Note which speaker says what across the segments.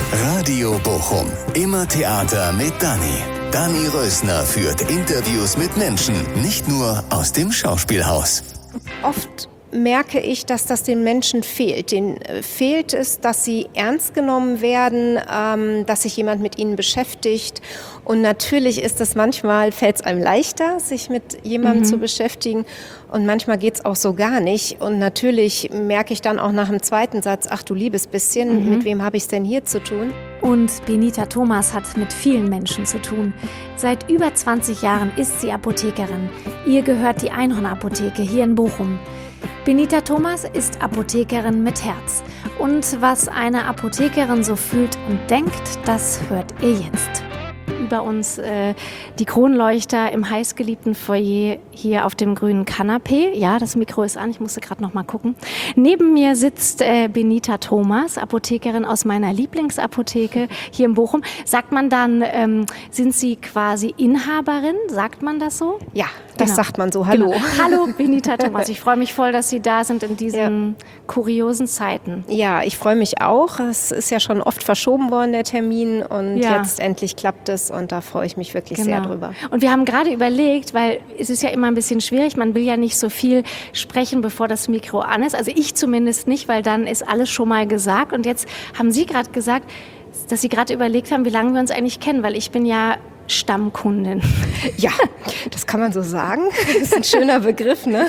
Speaker 1: Radio Bochum. Immer Theater mit Dani. Dani Rösner führt Interviews mit Menschen, nicht nur aus dem Schauspielhaus.
Speaker 2: Oft merke ich, dass das den Menschen fehlt. Denen fehlt es, dass sie ernst genommen werden, dass sich jemand mit ihnen beschäftigt. Und natürlich ist es manchmal, fällt es einem leichter, sich mit jemandem zu beschäftigen. Und manchmal geht es auch so gar nicht. Und natürlich merke ich dann auch nach dem zweiten Satz, ach du liebes bisschen, mit wem habe ich es denn hier zu tun?
Speaker 3: Und Benita Thomas hat mit vielen Menschen zu tun. Seit über 20 Jahren ist sie Apothekerin. Ihr gehört die Einhorn-Apotheke hier in Bochum. Benita Thomas ist Apothekerin mit Herz. Und was eine Apothekerin so fühlt und denkt, das hört ihr jetzt. Über uns die Kronleuchter im heißgeliebten Foyer hier auf dem grünen Kanapee. Ja, das Mikro ist an, ich musste gerade noch mal gucken. Neben mir sitzt Benita Thomas, Apothekerin aus meiner Lieblingsapotheke hier in Bochum. Sagt man dann, sind Sie quasi Inhaberin? Sagt man das so?
Speaker 2: Ja, das sagt man so. Hallo.
Speaker 3: Genau. Hallo Benita Thomas, ich freue mich voll, dass Sie da sind in diesen kuriosen Zeiten.
Speaker 2: Ja, ich freue mich auch. Es ist ja schon oft verschoben worden, der Termin. Und jetzt endlich klappt es. Und da freue ich mich wirklich sehr drüber.
Speaker 3: Und wir haben gerade überlegt, weil es ist ja immer ein bisschen schwierig, man will ja nicht so viel sprechen, bevor das Mikro an ist. Also ich zumindest nicht, weil dann ist alles schon mal gesagt. Und jetzt haben Sie gerade gesagt, dass Sie gerade überlegt haben, wie lange wir uns eigentlich kennen, weil ich bin ja Stammkundin.
Speaker 2: Ja, das kann man so sagen. Das ist ein schöner Begriff, ne?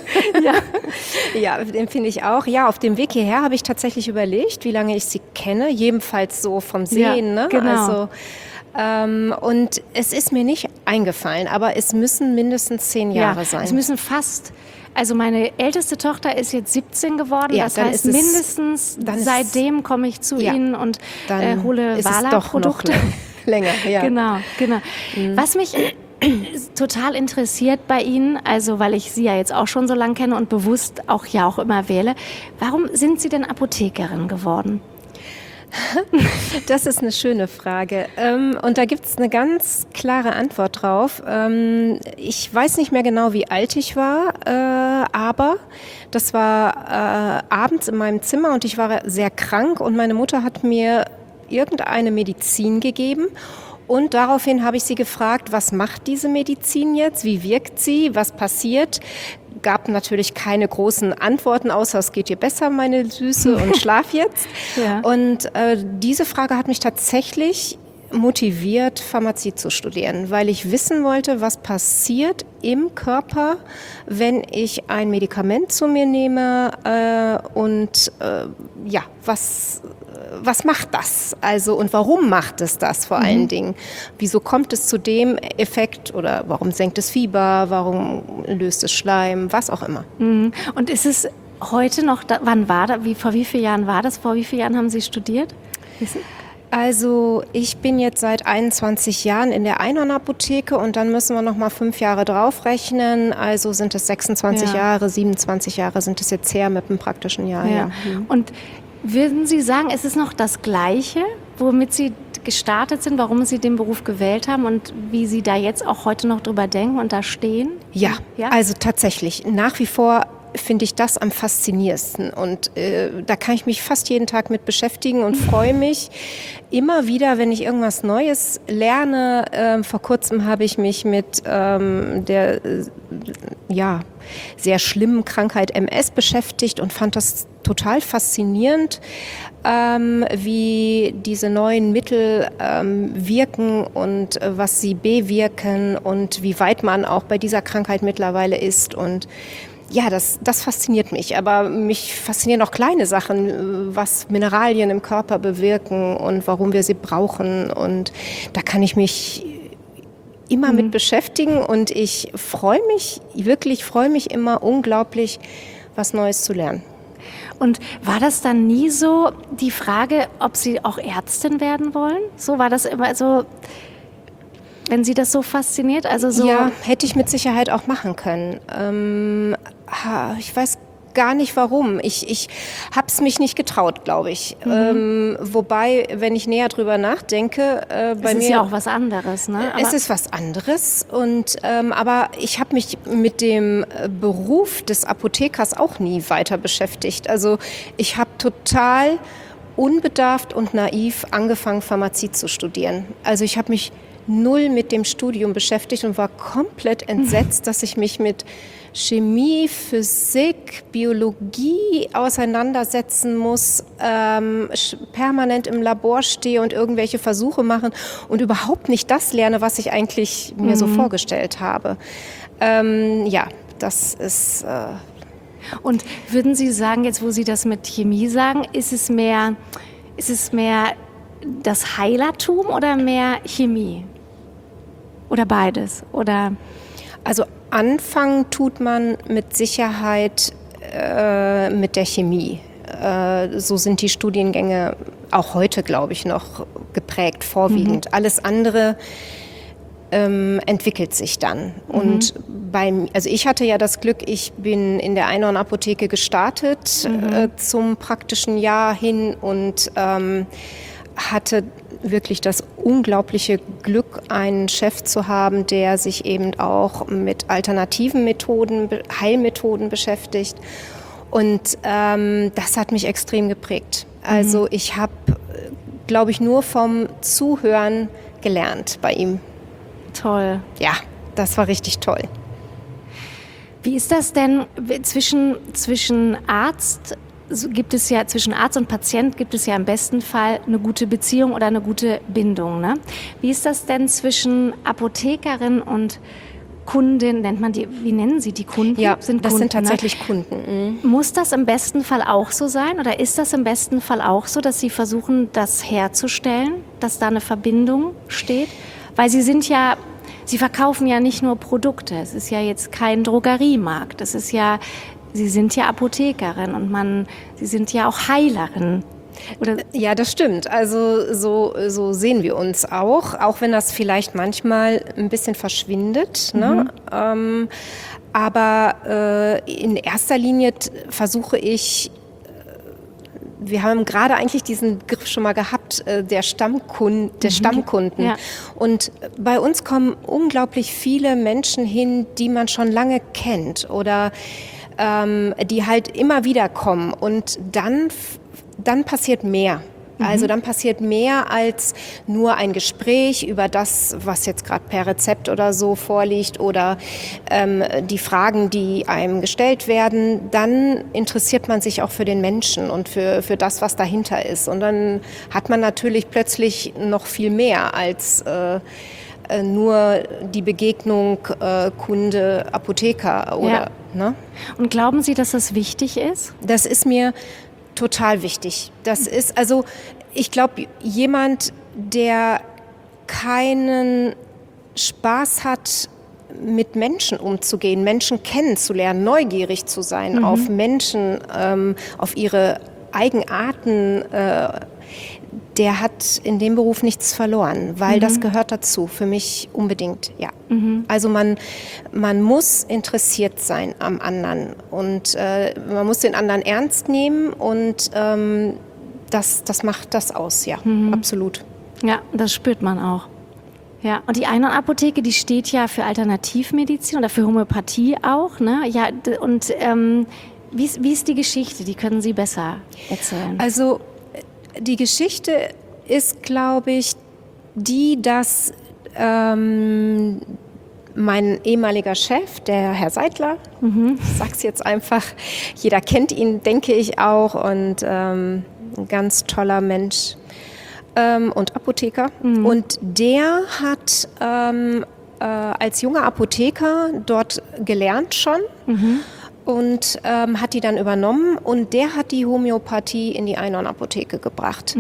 Speaker 2: Ja, den finde ich auch. Ja, auf dem Weg hierher habe ich tatsächlich überlegt, wie lange ich Sie kenne. Jedenfalls so vom Sehen, ne?
Speaker 3: Genau.
Speaker 2: Also, und es ist mir nicht eingefallen, aber es müssen mindestens 10 Jahre sein.
Speaker 3: Es müssen fast. Also meine älteste Tochter ist jetzt 17 geworden,
Speaker 2: Ja,
Speaker 3: das
Speaker 2: dann
Speaker 3: heißt
Speaker 2: ist es-
Speaker 3: mindestens seitdem komme ich zu
Speaker 2: Ja,
Speaker 3: Ihnen und
Speaker 2: dann
Speaker 3: hole
Speaker 2: ist es doch noch
Speaker 3: Wala-Produkte.
Speaker 2: länger. Ja.
Speaker 3: Genau. Was mich total interessiert bei Ihnen, also weil ich Sie ja jetzt auch schon so lange kenne und bewusst auch immer wähle, warum sind Sie denn Apothekerin geworden?
Speaker 2: Das ist eine schöne Frage. Und da gibt es eine ganz klare Antwort drauf. Ich weiß nicht mehr genau, wie alt ich war, aber das war abends in meinem Zimmer und ich war sehr krank und meine Mutter hat mir irgendeine Medizin gegeben. Und daraufhin habe ich sie gefragt, was macht diese Medizin jetzt? Wie wirkt sie? Was passiert? Gab natürlich keine großen Antworten, außer es geht dir besser, meine Süße, und schlaf jetzt.
Speaker 3: Ja.
Speaker 2: Und diese Frage hat mich tatsächlich motiviert, Pharmazie zu studieren, weil ich wissen wollte, was passiert im Körper, wenn ich ein Medikament zu mir nehme was macht das? Also, und warum macht es das vor allen Dingen? Wieso kommt es zu dem Effekt oder warum senkt es Fieber? Warum löst es Schleim? Was auch immer.
Speaker 3: Und ist es heute noch, wann war das? Vor wie vielen Jahren war das? Vor wie vielen Jahren haben Sie studiert?
Speaker 2: Also ich bin jetzt seit 21 Jahren in der Einhorn-Apotheke und dann müssen wir noch mal 5 Jahre draufrechnen. Also sind es 26 Jahre, 27 Jahre sind es jetzt her mit dem praktischen Jahr. Ja.
Speaker 3: Und würden Sie sagen, es ist noch das Gleiche, womit Sie gestartet sind, warum Sie den Beruf gewählt haben und wie Sie da jetzt auch heute noch drüber denken und da stehen?
Speaker 2: Ja, also tatsächlich. Nach wie vor finde ich das am faszinierendsten und da kann ich mich fast jeden Tag mit beschäftigen und freue mich immer wieder, wenn ich irgendwas Neues lerne. Vor kurzem habe ich mich mit der sehr schlimmen Krankheit MS beschäftigt und fand das total faszinierend, wie diese neuen Mittel wirken und was sie bewirken und wie weit man auch bei dieser Krankheit mittlerweile ist. Und ja, das fasziniert mich. Aber mich faszinieren auch kleine Sachen, was Mineralien im Körper bewirken und warum wir sie brauchen. Und da kann ich mich immer mit beschäftigen und ich freue mich immer unglaublich, was Neues zu lernen.
Speaker 3: Und war das dann nie so die Frage, ob Sie auch Ärztin werden wollen? So war das immer so, wenn Sie das so fasziniert? Also so
Speaker 2: Ja, hätte ich mit Sicherheit auch machen können. Ich weiß gar nicht warum. Ich habe es mich nicht getraut, glaube ich. Wobei, wenn ich näher drüber nachdenke, bei
Speaker 3: es
Speaker 2: mir
Speaker 3: ist ja auch was anderes, ne?
Speaker 2: es ist was anderes. Und aber ich habe mich mit dem Beruf des Apothekers auch nie weiter beschäftigt. Also ich habe total unbedarft und naiv angefangen, Pharmazie zu studieren. Also ich habe mich null mit dem Studium beschäftigt und war komplett entsetzt, dass ich mich mit Chemie, Physik, Biologie auseinandersetzen muss, permanent im Labor stehe und irgendwelche Versuche machen und überhaupt nicht das lerne, was ich eigentlich mir so vorgestellt habe. Das ist...
Speaker 3: Und würden Sie sagen, jetzt wo Sie das mit Chemie sagen, ist es mehr das Heilertum oder mehr Chemie? Oder beides? Oder?
Speaker 2: Also anfangen tut man mit Sicherheit mit der Chemie. So sind die Studiengänge auch heute, glaube ich, noch geprägt, vorwiegend. Alles andere entwickelt sich dann. Und also ich hatte ja das Glück, ich bin in der Einhorn-Apotheke gestartet zum praktischen Jahr hin und hatte wirklich das unglaubliche Glück, einen Chef zu haben, der sich eben auch mit alternativen Methoden, Heilmethoden beschäftigt. Und das hat mich extrem geprägt. Also ich habe, glaube ich, nur vom Zuhören gelernt bei ihm.
Speaker 3: Toll.
Speaker 2: Ja, das war richtig toll.
Speaker 3: Wie ist das denn zwischen Arzt? Zwischen Arzt und Patient gibt es ja im besten Fall eine gute Beziehung oder eine gute Bindung, ne? Wie ist das denn zwischen Apothekerin und Kundin, wie nennen Sie die Kunden?
Speaker 2: Ja, das sind
Speaker 3: Kunden,
Speaker 2: tatsächlich
Speaker 3: ne?
Speaker 2: Kunden.
Speaker 3: Muss das im besten Fall auch so sein oder ist das im besten Fall auch so, dass Sie versuchen, das herzustellen, dass da eine Verbindung steht? Weil Sie verkaufen ja nicht nur Produkte, es ist ja jetzt kein Drogeriemarkt, Sie sind ja Apothekerin und Sie sind ja auch Heilerin. Oder?
Speaker 2: Ja, das stimmt. Also so sehen wir uns auch wenn das vielleicht manchmal ein bisschen verschwindet. Ne? Aber in erster Linie versuche ich, wir haben gerade eigentlich diesen Begriff schon mal gehabt, der Stammkunden.
Speaker 3: Ja.
Speaker 2: Und bei uns kommen unglaublich viele Menschen hin, die man schon lange kennt oder die halt immer wieder kommen. Und dann passiert mehr. Also dann passiert mehr als nur ein Gespräch über das, was jetzt gerade per Rezept oder so vorliegt oder die Fragen, die einem gestellt werden. Dann interessiert man sich auch für den Menschen und für das, was dahinter ist. Und dann hat man natürlich plötzlich noch viel mehr als nur die Begegnung Kunde, Apotheker oder.
Speaker 3: Ja.
Speaker 2: Ne?
Speaker 3: Und glauben Sie, dass das wichtig ist?
Speaker 2: Das ist mir total wichtig. Das ist, also ich glaube, jemand, der keinen Spaß hat, mit Menschen umzugehen, Menschen kennenzulernen, neugierig zu sein auf Menschen, auf ihre Eigenarten, der hat in dem Beruf nichts verloren, weil das gehört dazu, für mich unbedingt, ja. Also man muss interessiert sein am anderen und man muss den anderen ernst nehmen und das macht das aus, ja, absolut.
Speaker 3: Ja, das spürt man auch. Ja, und die Einhorn-Apotheke, die steht ja für Alternativmedizin oder für Homöopathie auch, ne? Ja, und wie ist die Geschichte? Die können Sie besser erzählen.
Speaker 2: Also die Geschichte ist, glaube ich, die, dass mein ehemaliger Chef, der Herr Seidler, ich sag's jetzt einfach, jeder kennt ihn, denke ich auch, und ein ganz toller Mensch und Apotheker. Und der hat als junger Apotheker dort gelernt schon. Und hat die dann übernommen und der hat die Homöopathie in die Einhorn-Apotheke gebracht.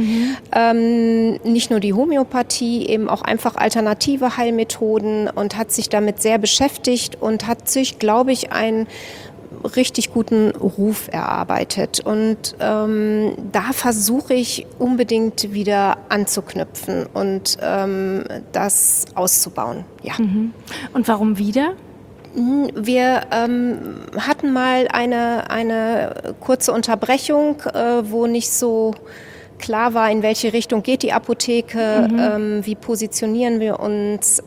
Speaker 2: Nicht nur die Homöopathie, eben auch einfach alternative Heilmethoden und hat sich damit sehr beschäftigt und hat sich, glaube ich, einen richtig guten Ruf erarbeitet. Und da versuche ich unbedingt wieder anzuknüpfen und das auszubauen. Ja.
Speaker 3: Und warum wieder?
Speaker 2: Wir hatten mal eine kurze Unterbrechung, wo nicht so klar war, in welche Richtung geht die Apotheke, wie positionieren wir uns.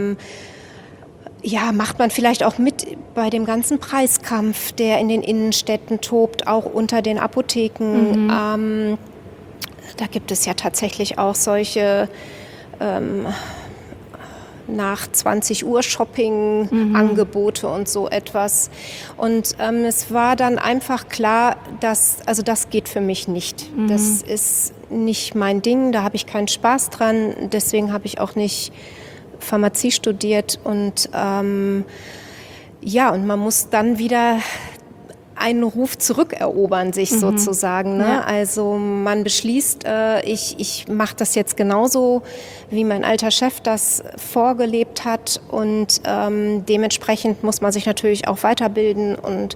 Speaker 2: Macht man vielleicht auch mit bei dem ganzen Preiskampf, der in den Innenstädten tobt, auch unter den Apotheken. Da gibt es ja tatsächlich auch solche nach 20 Uhr Shopping-Angebote und so etwas. Und es war dann einfach klar, das geht für mich nicht. Das ist nicht mein Ding, da habe ich keinen Spaß dran. Deswegen habe ich auch nicht Pharmazie studiert. Und und man muss dann wieder einen Ruf zurückerobern, sich sozusagen. Ne? Ja. Also man beschließt, ich mache das jetzt genauso, wie mein alter Chef das vorgelebt hat. Und dementsprechend muss man sich natürlich auch weiterbilden und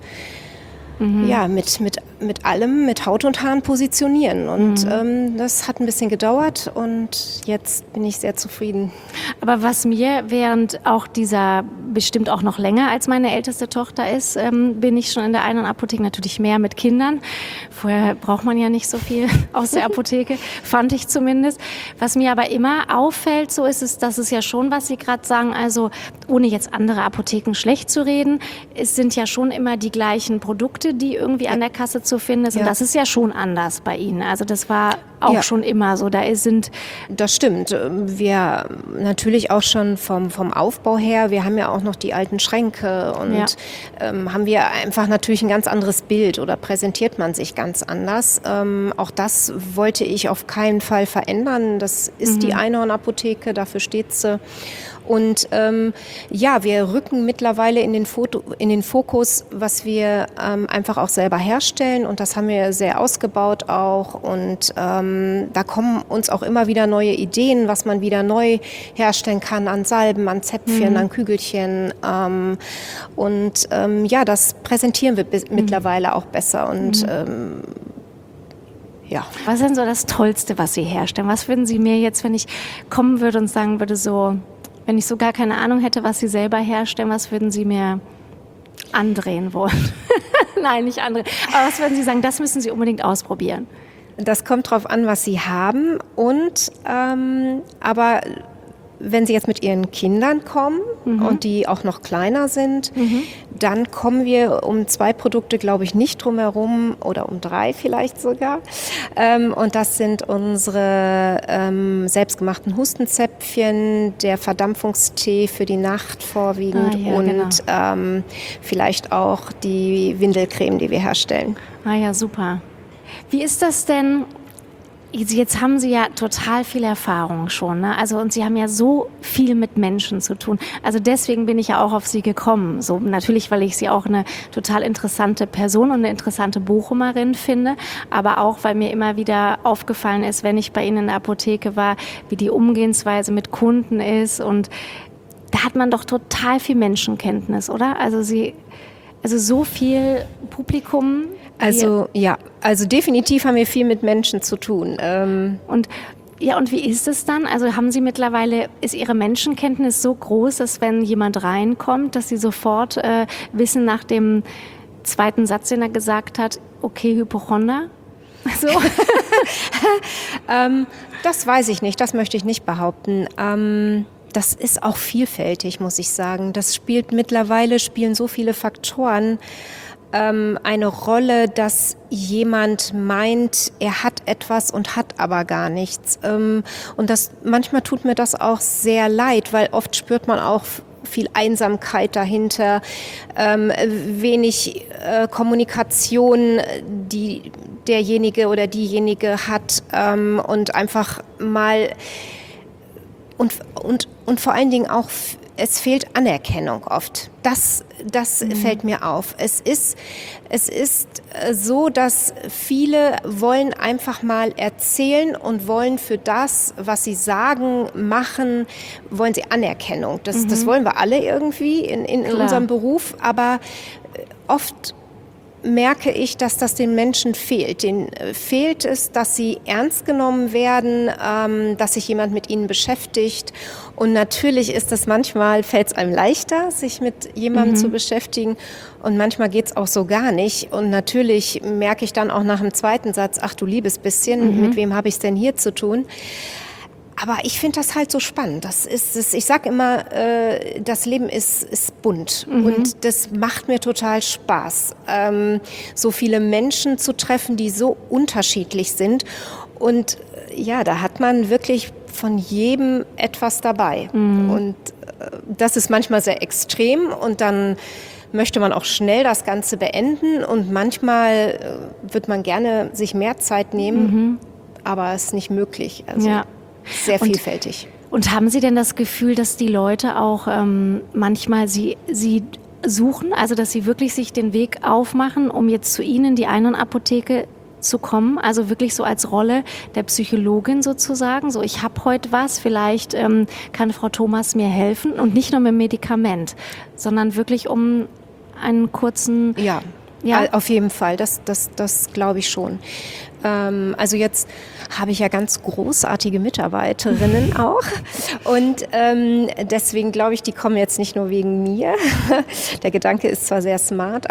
Speaker 2: mit allem, mit Haut und Haaren positionieren. Und das hat ein bisschen gedauert und jetzt bin ich sehr zufrieden.
Speaker 3: Aber was mir während auch dieser, bestimmt auch noch länger als meine älteste Tochter ist, bin ich schon in der einen Apotheke, natürlich mehr mit Kindern. Vorher braucht man ja nicht so viel aus der Apotheke, fand ich zumindest. Was mir aber immer auffällt, so ist es, das ist ja schon, was Sie gerade sagen, also ohne jetzt andere Apotheken schlecht zu reden, es sind ja schon immer die gleichen Produkte, die irgendwie an der Kasse zu finden ist. Und das ist ja schon anders bei Ihnen. Also das war auch schon immer so.
Speaker 2: Das stimmt. Wir natürlich auch schon vom Aufbau her, wir haben ja auch noch die alten Schränke und haben wir einfach natürlich ein ganz anderes Bild oder präsentiert man sich ganz anders. Auch das wollte ich auf keinen Fall verändern. Das ist die Einhorn-Apotheke, dafür steht sie. Und wir rücken mittlerweile in den Fokus, was wir einfach auch selber herstellen. Und das haben wir sehr ausgebaut auch. Und da kommen uns auch immer wieder neue Ideen, was man wieder neu herstellen kann an Salben, an Zäpfchen, an Kügelchen. Das präsentieren wir mittlerweile auch besser. Und
Speaker 3: Was ist denn so das Tollste, was Sie herstellen? Was würden Sie mir jetzt, wenn ich kommen würde und sagen würde, so, wenn ich so gar keine Ahnung hätte, was Sie selber herstellen, was würden Sie mir andrehen wollen? Nein, nicht andrehen. Aber was würden Sie sagen, das müssen Sie unbedingt ausprobieren?
Speaker 2: Das kommt drauf an, was Sie haben. Aber wenn Sie jetzt mit Ihren Kindern kommen und die auch noch kleiner sind, dann kommen wir um 2 Produkte, glaube ich, nicht drum herum oder um 3 vielleicht sogar. Und das sind unsere selbstgemachten Hustenzäpfchen, der Verdampfungstee für die Nacht vorwiegend vielleicht auch die Windelcreme, die wir herstellen.
Speaker 3: Ah ja, super. Wie ist das denn? Jetzt haben Sie ja total viel Erfahrung schon, ne? Also, und Sie haben ja so viel mit Menschen zu tun. Also deswegen bin ich ja auch auf Sie gekommen. So, natürlich, weil ich Sie auch eine total interessante Person und eine interessante Bochumerin finde, aber auch, weil mir immer wieder aufgefallen ist, wenn ich bei Ihnen in der Apotheke war, wie die Umgehensweise mit Kunden ist. Und da hat man doch total viel Menschenkenntnis, oder? Also so viel Publikum.
Speaker 2: Also definitiv haben wir viel mit Menschen zu tun.
Speaker 3: Und wie ist es dann? Also haben Sie mittlerweile, ist Ihre Menschenkenntnis so groß, dass wenn jemand reinkommt, dass Sie sofort wissen nach dem zweiten Satz, den er gesagt hat, okay, Hypochonder? So.
Speaker 2: Das weiß ich nicht, das möchte ich nicht behaupten. Das ist auch vielfältig, muss ich sagen. Mittlerweile spielen so viele Faktoren eine Rolle, dass jemand meint, er hat etwas und hat aber gar nichts. Und manchmal tut mir das auch sehr leid, weil oft spürt man auch viel Einsamkeit dahinter, wenig Kommunikation, die derjenige oder diejenige hat, und einfach mal und vor allen Dingen auch, es fehlt Anerkennung oft. Das fällt mir auf. Es ist so, dass viele wollen einfach mal erzählen und wollen für das, was sie sagen, machen, wollen sie Anerkennung. Das wollen wir alle irgendwie in unserem Beruf, aber oft merke ich, dass das den Menschen fehlt. Denen fehlt es, dass sie ernst genommen werden, dass sich jemand mit ihnen beschäftigt. Und natürlich ist es manchmal, fällt es einem leichter, sich mit jemandem zu beschäftigen. Und manchmal geht es auch so gar nicht. Und natürlich merke ich dann auch nach dem zweiten Satz, ach du liebes bisschen, mit wem habe ich es denn hier zu tun? Aber ich finde das halt so spannend. Ich sage immer, das Leben ist bunt und das macht mir total Spaß, so viele Menschen zu treffen, die so unterschiedlich sind. Und ja, da hat man wirklich von jedem etwas dabei. Und das ist manchmal sehr extrem und dann möchte man auch schnell das Ganze beenden und manchmal wird man gerne sich mehr Zeit nehmen, aber es ist nicht möglich. Also sehr vielfältig.
Speaker 3: Und haben Sie denn das Gefühl, dass die Leute auch manchmal Sie suchen, also dass sie wirklich sich den Weg aufmachen, um jetzt zu Ihnen in die Einhorn-Apotheke zu kommen, also wirklich so als Rolle der Psychologin sozusagen, so ich habe heute was, vielleicht kann Frau Thomas mir helfen und nicht nur mit dem Medikament, sondern wirklich um einen kurzen...
Speaker 2: Ja, auf jeden Fall, das glaube ich schon. Also jetzt habe ich ja ganz großartige Mitarbeiterinnen auch und deswegen glaube ich, die kommen jetzt nicht nur wegen mir. Der Gedanke ist zwar sehr smart,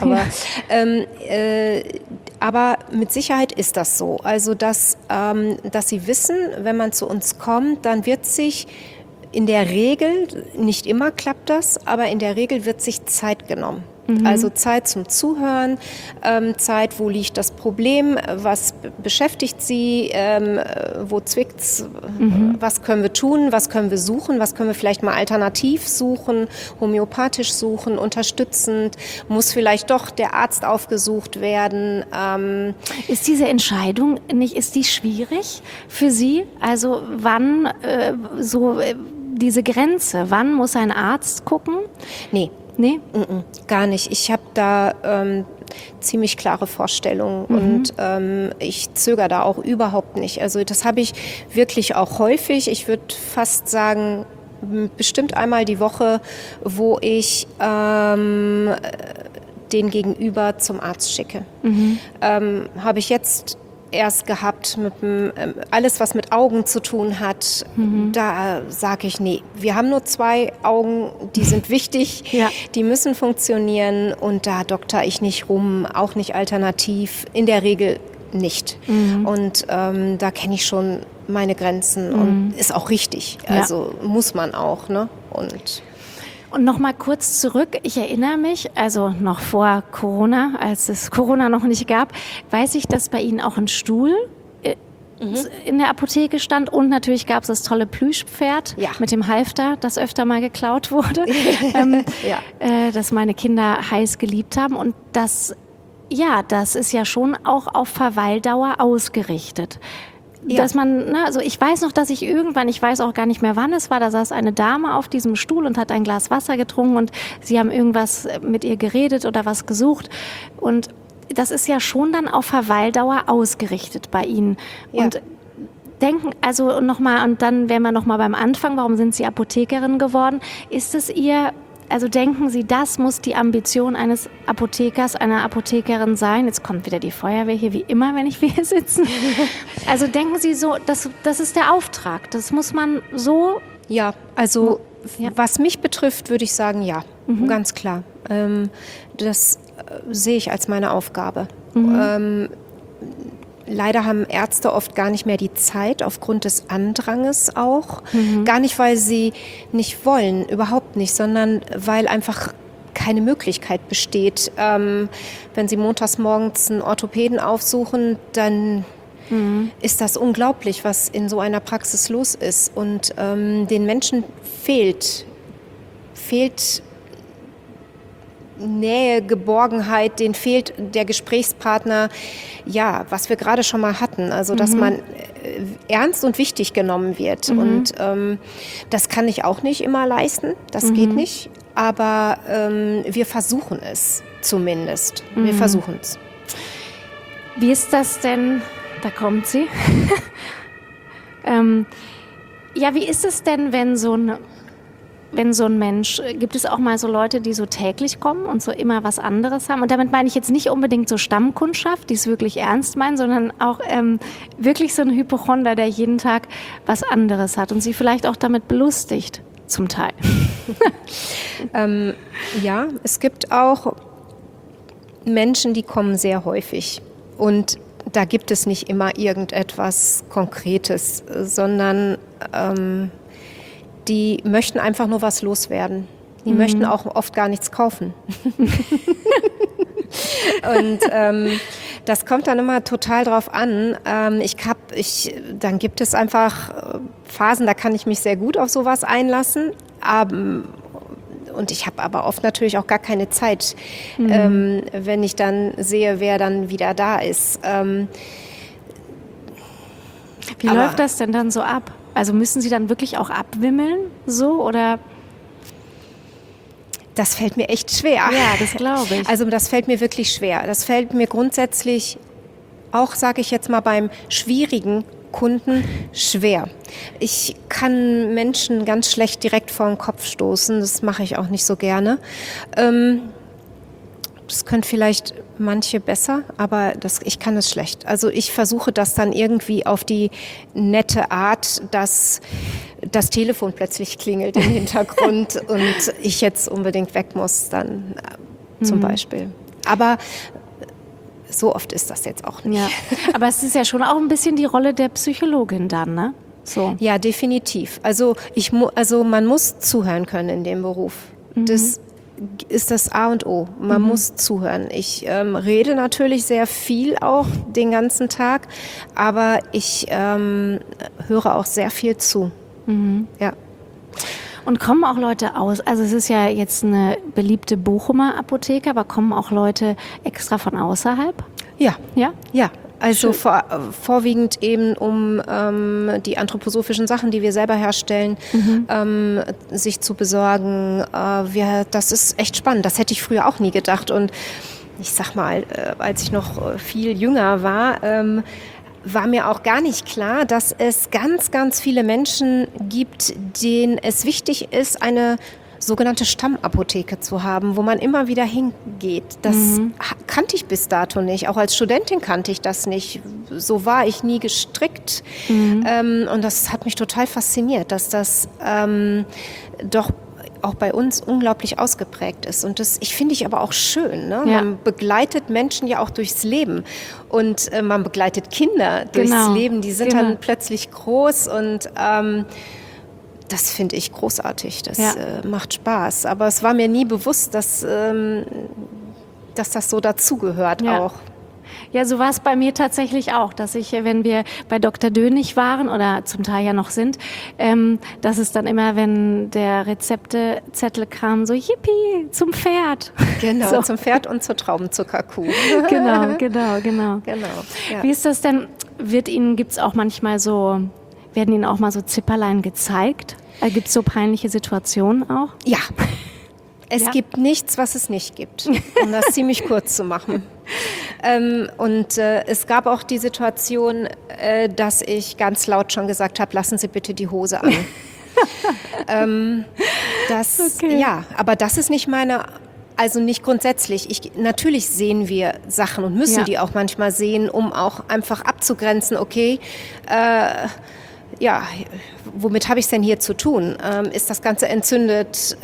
Speaker 2: aber mit Sicherheit ist das so. Also dass sie wissen, wenn man zu uns kommt, dann wird sich in der Regel, nicht immer klappt das, aber in der Regel wird sich Zeit genommen. Also Zeit zum Zuhören, Zeit, wo liegt das Problem, was beschäftigt Sie, wo zwickt's, was können wir tun, was können wir suchen, was können wir vielleicht mal alternativ suchen, homöopathisch suchen, unterstützend, muss vielleicht doch der Arzt aufgesucht werden.
Speaker 3: Ist diese Entscheidung ist die schwierig für Sie? Also wann diese Grenze, wann muss ein Arzt gucken?
Speaker 2: Nee, gar nicht. Ich habe da ziemlich klare Vorstellungen und ich zögere da auch überhaupt nicht. Also das habe ich wirklich auch häufig. Ich würde fast sagen, bestimmt einmal die Woche, wo ich den Gegenüber zum Arzt schicke. Habe ich jetzt erst gehabt mit alles, was mit Augen zu tun hat. Da sage ich, nee, wir haben nur 2 Augen, die sind wichtig, die müssen funktionieren und da dokter ich nicht rum, auch nicht alternativ, in der Regel nicht. Und da kenne ich schon meine Grenzen und ist auch richtig, also muss man auch, ne?
Speaker 3: Und noch mal kurz zurück, ich erinnere mich, also noch vor Corona, als es Corona noch nicht gab, weiß ich, dass bei Ihnen auch ein Stuhl in der Apotheke stand und natürlich gab es das tolle Plüschpferd mit dem Halfter, das öfter mal geklaut wurde, das meine Kinder heiß geliebt haben und das ist ja schon auch auf Verweildauer ausgerichtet. Dass man, also ich weiß noch, dass ich irgendwann, ich weiß auch gar nicht mehr wann es war, da saß eine Dame auf diesem Stuhl und hat ein Glas Wasser getrunken und sie haben irgendwas mit ihr geredet oder was gesucht und das ist ja schon dann auf Verweildauer ausgerichtet bei Ihnen und denken, also nochmal, und dann wären wir nochmal beim Anfang, warum sind Sie Apothekerin geworden? Ist es also denken Sie, das muss die Ambition eines Apothekers, einer Apothekerin sein? Jetzt kommt wieder die Feuerwehr hier, wie immer, wenn wir hier sitzen. Also denken Sie so, das ist der Auftrag, das muss man so...
Speaker 2: Ja, also was mich betrifft, würde ich sagen, ganz klar. Das sehe ich als meine Aufgabe. Leider haben Ärzte oft gar nicht mehr die Zeit, aufgrund des Andranges auch. Gar nicht, weil sie nicht wollen, überhaupt nicht, sondern weil einfach keine Möglichkeit besteht. Wenn sie montags morgens einen Orthopäden aufsuchen, dann ist das unglaublich, was in so einer Praxis los ist. Und den Menschen fehlt Nähe, Geborgenheit, denen fehlt der Gesprächspartner, was wir gerade schon mal hatten, also dass man ernst und wichtig genommen wird und das kann ich auch nicht immer leisten, das geht nicht, aber wir versuchen es zumindest, wir versuchen es.
Speaker 3: Wie ist das denn, da kommt sie, wie ist es denn, wenn so ein Mensch, gibt es auch mal so Leute, die so täglich kommen und so immer was anderes haben? Und damit meine ich jetzt nicht unbedingt so Stammkundschaft, die es wirklich ernst meinen, sondern auch wirklich so ein Hypochonder, der jeden Tag was anderes hat und sie vielleicht auch damit belustigt, zum Teil.
Speaker 2: Es gibt auch Menschen, die kommen sehr häufig und da gibt es nicht immer irgendetwas Konkretes, sondern die möchten einfach nur was loswerden. Die möchten auch oft gar nichts kaufen. Und das kommt dann immer total drauf an. Ich habe dann gibt es einfach Phasen, da kann ich mich sehr gut auf sowas einlassen. Und ich habe aber oft natürlich auch gar keine Zeit, wenn ich dann sehe, wer dann wieder da ist.
Speaker 3: Wie läuft das denn dann so ab? Also müssen Sie dann wirklich auch abwimmeln so oder?
Speaker 2: Das fällt mir echt schwer.
Speaker 3: Ja, das glaube ich.
Speaker 2: Also das fällt mir wirklich schwer. Das fällt mir grundsätzlich auch, sage ich jetzt mal, beim schwierigen Kunden schwer. Ich kann Menschen ganz schlecht direkt vor den Kopf stoßen. Das mache ich auch nicht so gerne. Das können vielleicht manche besser, aber ich kann es schlecht. Also ich versuche das dann irgendwie auf die nette Art, dass das Telefon plötzlich klingelt im Hintergrund und ich jetzt unbedingt weg muss, dann zum Beispiel. Aber so oft ist das jetzt auch nicht.
Speaker 3: Ja. Aber es ist ja schon auch ein bisschen die Rolle der Psychologin dann, ne? So.
Speaker 2: Ja, definitiv. Also man muss zuhören können in dem Beruf. Das ist das A und O. Man muss zuhören. Ich rede natürlich sehr viel auch den ganzen Tag, aber ich höre auch sehr viel zu. Ja.
Speaker 3: Und kommen auch Leute aus, also es ist ja jetzt eine beliebte Bochumer Apotheke, aber kommen auch Leute extra von außerhalb?
Speaker 2: Ja.
Speaker 3: Ja?
Speaker 2: Ja. Also vorwiegend eben um die anthroposophischen Sachen, die wir selber herstellen, sich zu besorgen. Das ist echt spannend. Das hätte ich früher auch nie gedacht. Und ich sag mal, als ich noch viel jünger war mir auch gar nicht klar, dass es ganz, ganz viele Menschen gibt, denen es wichtig ist, eine sogenannte Stammapotheke zu haben, wo man immer wieder hingeht. Das kannte ich bis dato nicht. Auch als Studentin kannte ich das nicht. So war ich nie gestrickt. Und das hat mich total fasziniert, dass das doch auch bei uns unglaublich ausgeprägt ist. Und das finde ich aber auch schön. Ne?
Speaker 3: Ja.
Speaker 2: Man begleitet Menschen ja auch durchs Leben. Und man begleitet Kinder durchs Leben. Die sind dann plötzlich groß und das finde ich großartig. Das macht Spaß. Aber es war mir nie bewusst, dass das so dazugehört auch.
Speaker 3: Ja, so war es bei mir tatsächlich auch, dass ich, wenn wir bei Dr. Dönig waren oder zum Teil ja noch sind, dass es dann immer, wenn der Rezeptezettel kam, so Yippie, zum Pferd.
Speaker 2: Genau,
Speaker 3: so.
Speaker 2: Zum Pferd und zur Traubenzuckerkuh.
Speaker 3: Genau.
Speaker 2: Ja.
Speaker 3: Wie ist das denn, gibt's auch manchmal so, werden Ihnen auch mal so Zipperlein gezeigt? Gibt es so peinliche Situationen auch?
Speaker 2: Ja. Es gibt nichts, was es nicht gibt, um das ziemlich kurz zu machen. Es gab auch die Situation, dass ich ganz laut schon gesagt habe, lassen Sie bitte die Hose an. Ja, aber das ist nicht also nicht grundsätzlich. Natürlich sehen wir Sachen und müssen die auch manchmal sehen, um auch einfach abzugrenzen, okay, womit habe ich es denn hier zu tun? Ist das Ganze entzündet?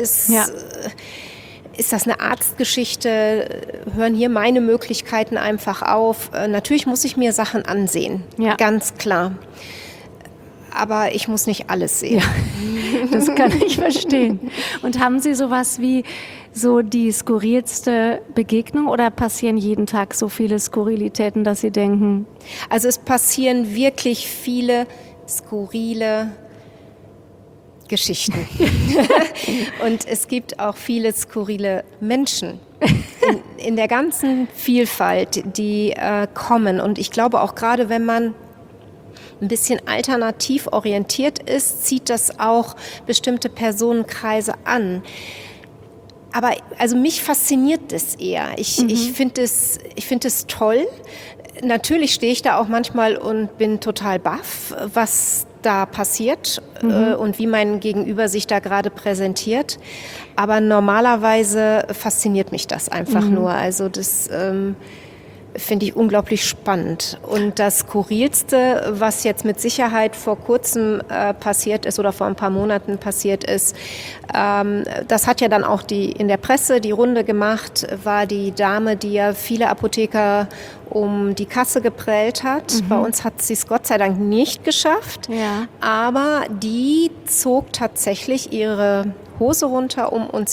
Speaker 2: Ist das eine Arztgeschichte? Hören hier meine Möglichkeiten einfach auf? Natürlich muss ich mir Sachen ansehen, ganz klar. Aber ich muss nicht alles sehen.
Speaker 3: Ja, das kann ich verstehen. Und haben Sie sowas wie so die skurrilste Begegnung oder passieren jeden Tag so viele Skurrilitäten, dass Sie denken?
Speaker 2: Also es passieren wirklich viele skurrile Geschichten. Und es gibt auch viele skurrile Menschen in der ganzen Vielfalt, die kommen. Und ich glaube auch gerade, wenn man ein bisschen alternativ orientiert ist, zieht das auch bestimmte Personenkreise an. Aber also mich fasziniert das eher. Ich finde es toll. Natürlich stehe ich da auch manchmal und bin total baff, was da passiert und wie mein Gegenüber sich da gerade präsentiert. Aber normalerweise fasziniert mich das einfach nur. Also das finde ich unglaublich spannend. Und das Skurrilste, was jetzt mit Sicherheit vor kurzem passiert ist oder vor ein paar Monaten passiert ist, das hat ja dann auch in der Presse die Runde gemacht, war die Dame, die ja viele Apotheker um die Kasse geprellt hat. Bei uns hat sie es Gott sei Dank nicht geschafft, aber die zog tatsächlich ihre Hose runter, um uns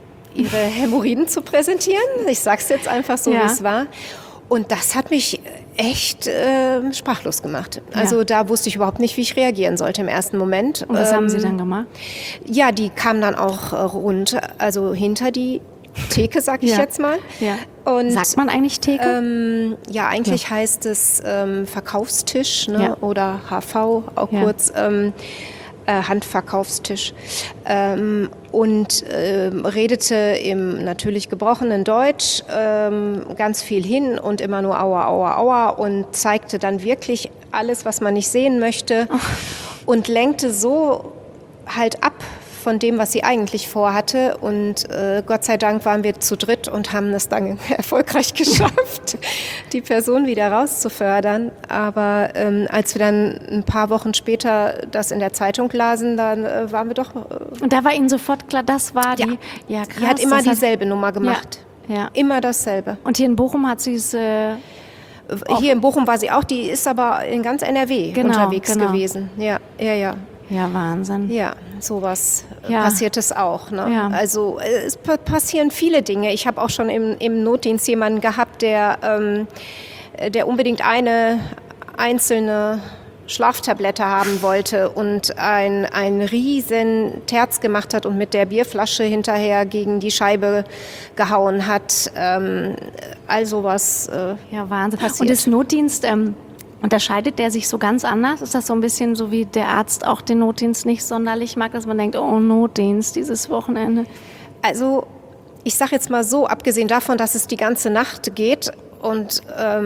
Speaker 2: ihre Hämorrhoiden zu präsentieren. Ich sag's jetzt einfach so, wie es war. Und das hat mich echt sprachlos gemacht. Also da wusste ich überhaupt nicht, wie ich reagieren sollte im ersten Moment.
Speaker 3: Und was haben Sie dann gemacht?
Speaker 2: Ja, die kam dann auch rund, also hinter die Theke, sag ich jetzt mal.
Speaker 3: Ja.
Speaker 2: Und,
Speaker 3: sagt man eigentlich Theke?
Speaker 2: Ja, eigentlich heißt es Verkaufstisch, ne? Oder HV, auch kurz. Handverkaufstisch und redete im natürlich gebrochenen Deutsch ganz viel hin und immer nur Aua, Aua, Aua und zeigte dann wirklich alles, was man nicht sehen möchte und lenkte so halt ab von dem, was sie eigentlich vorhatte. Und Gott sei Dank waren wir zu dritt und haben es dann erfolgreich geschafft, die Person wieder rauszufördern. Aber als wir dann ein paar Wochen später das in der Zeitung lasen, dann waren wir doch...
Speaker 3: und da war Ihnen sofort klar, das war die... Ja, krass.
Speaker 2: Die hat immer dieselbe Nummer gemacht.
Speaker 3: Ja.
Speaker 2: Immer dasselbe.
Speaker 3: Und hier in Bochum hat sie es...
Speaker 2: hier in Bochum war sie auch, die ist aber in ganz NRW unterwegs gewesen. Ja.
Speaker 3: Ja, Wahnsinn.
Speaker 2: Ja, sowas passiert es auch. Ne?
Speaker 3: Ja.
Speaker 2: Also es passieren viele Dinge. Ich habe auch schon im Notdienst jemanden gehabt, der unbedingt eine einzelne Schlaftablette haben wollte und ein riesen Terz gemacht hat und mit der Bierflasche hinterher gegen die Scheibe gehauen hat. All sowas
Speaker 3: Wahnsinn.
Speaker 2: passiert.
Speaker 3: Und ist Notdienst... unterscheidet der sich so ganz anders? Ist das so ein bisschen so, wie der Arzt auch den Notdienst nicht sonderlich mag, dass man denkt, oh, Notdienst dieses Wochenende?
Speaker 2: Also ich sage jetzt mal so, abgesehen davon, dass es die ganze Nacht geht und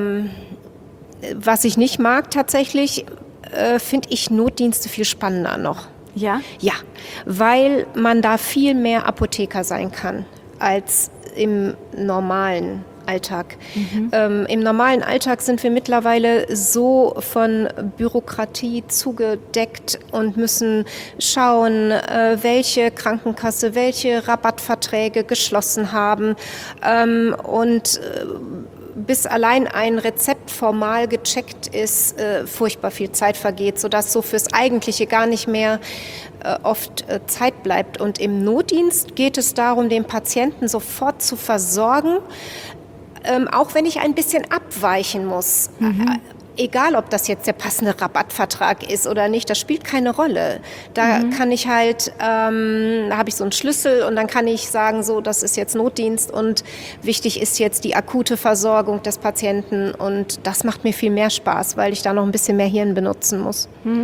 Speaker 2: was ich nicht mag tatsächlich, finde ich Notdienste viel spannender noch.
Speaker 3: Ja?
Speaker 2: Ja, weil man da viel mehr Apotheker sein kann als im normalen Alltag. Im normalen Alltag sind wir mittlerweile so von Bürokratie zugedeckt und müssen schauen, welche Krankenkasse, welche Rabattverträge geschlossen haben und bis allein ein Rezept formal gecheckt ist, furchtbar viel Zeit vergeht, sodass so fürs Eigentliche gar nicht mehr oft Zeit bleibt. Und im Notdienst geht es darum, den Patienten sofort zu versorgen, auch wenn ich ein bisschen abweichen muss. Egal, ob das jetzt der passende Rabattvertrag ist oder nicht, das spielt keine Rolle. Da kann ich halt, da habe ich so einen Schlüssel und dann kann ich sagen, so, das ist jetzt Notdienst und wichtig ist jetzt die akute Versorgung des Patienten und das macht mir viel mehr Spaß, weil ich da noch ein bisschen mehr Hirn benutzen muss.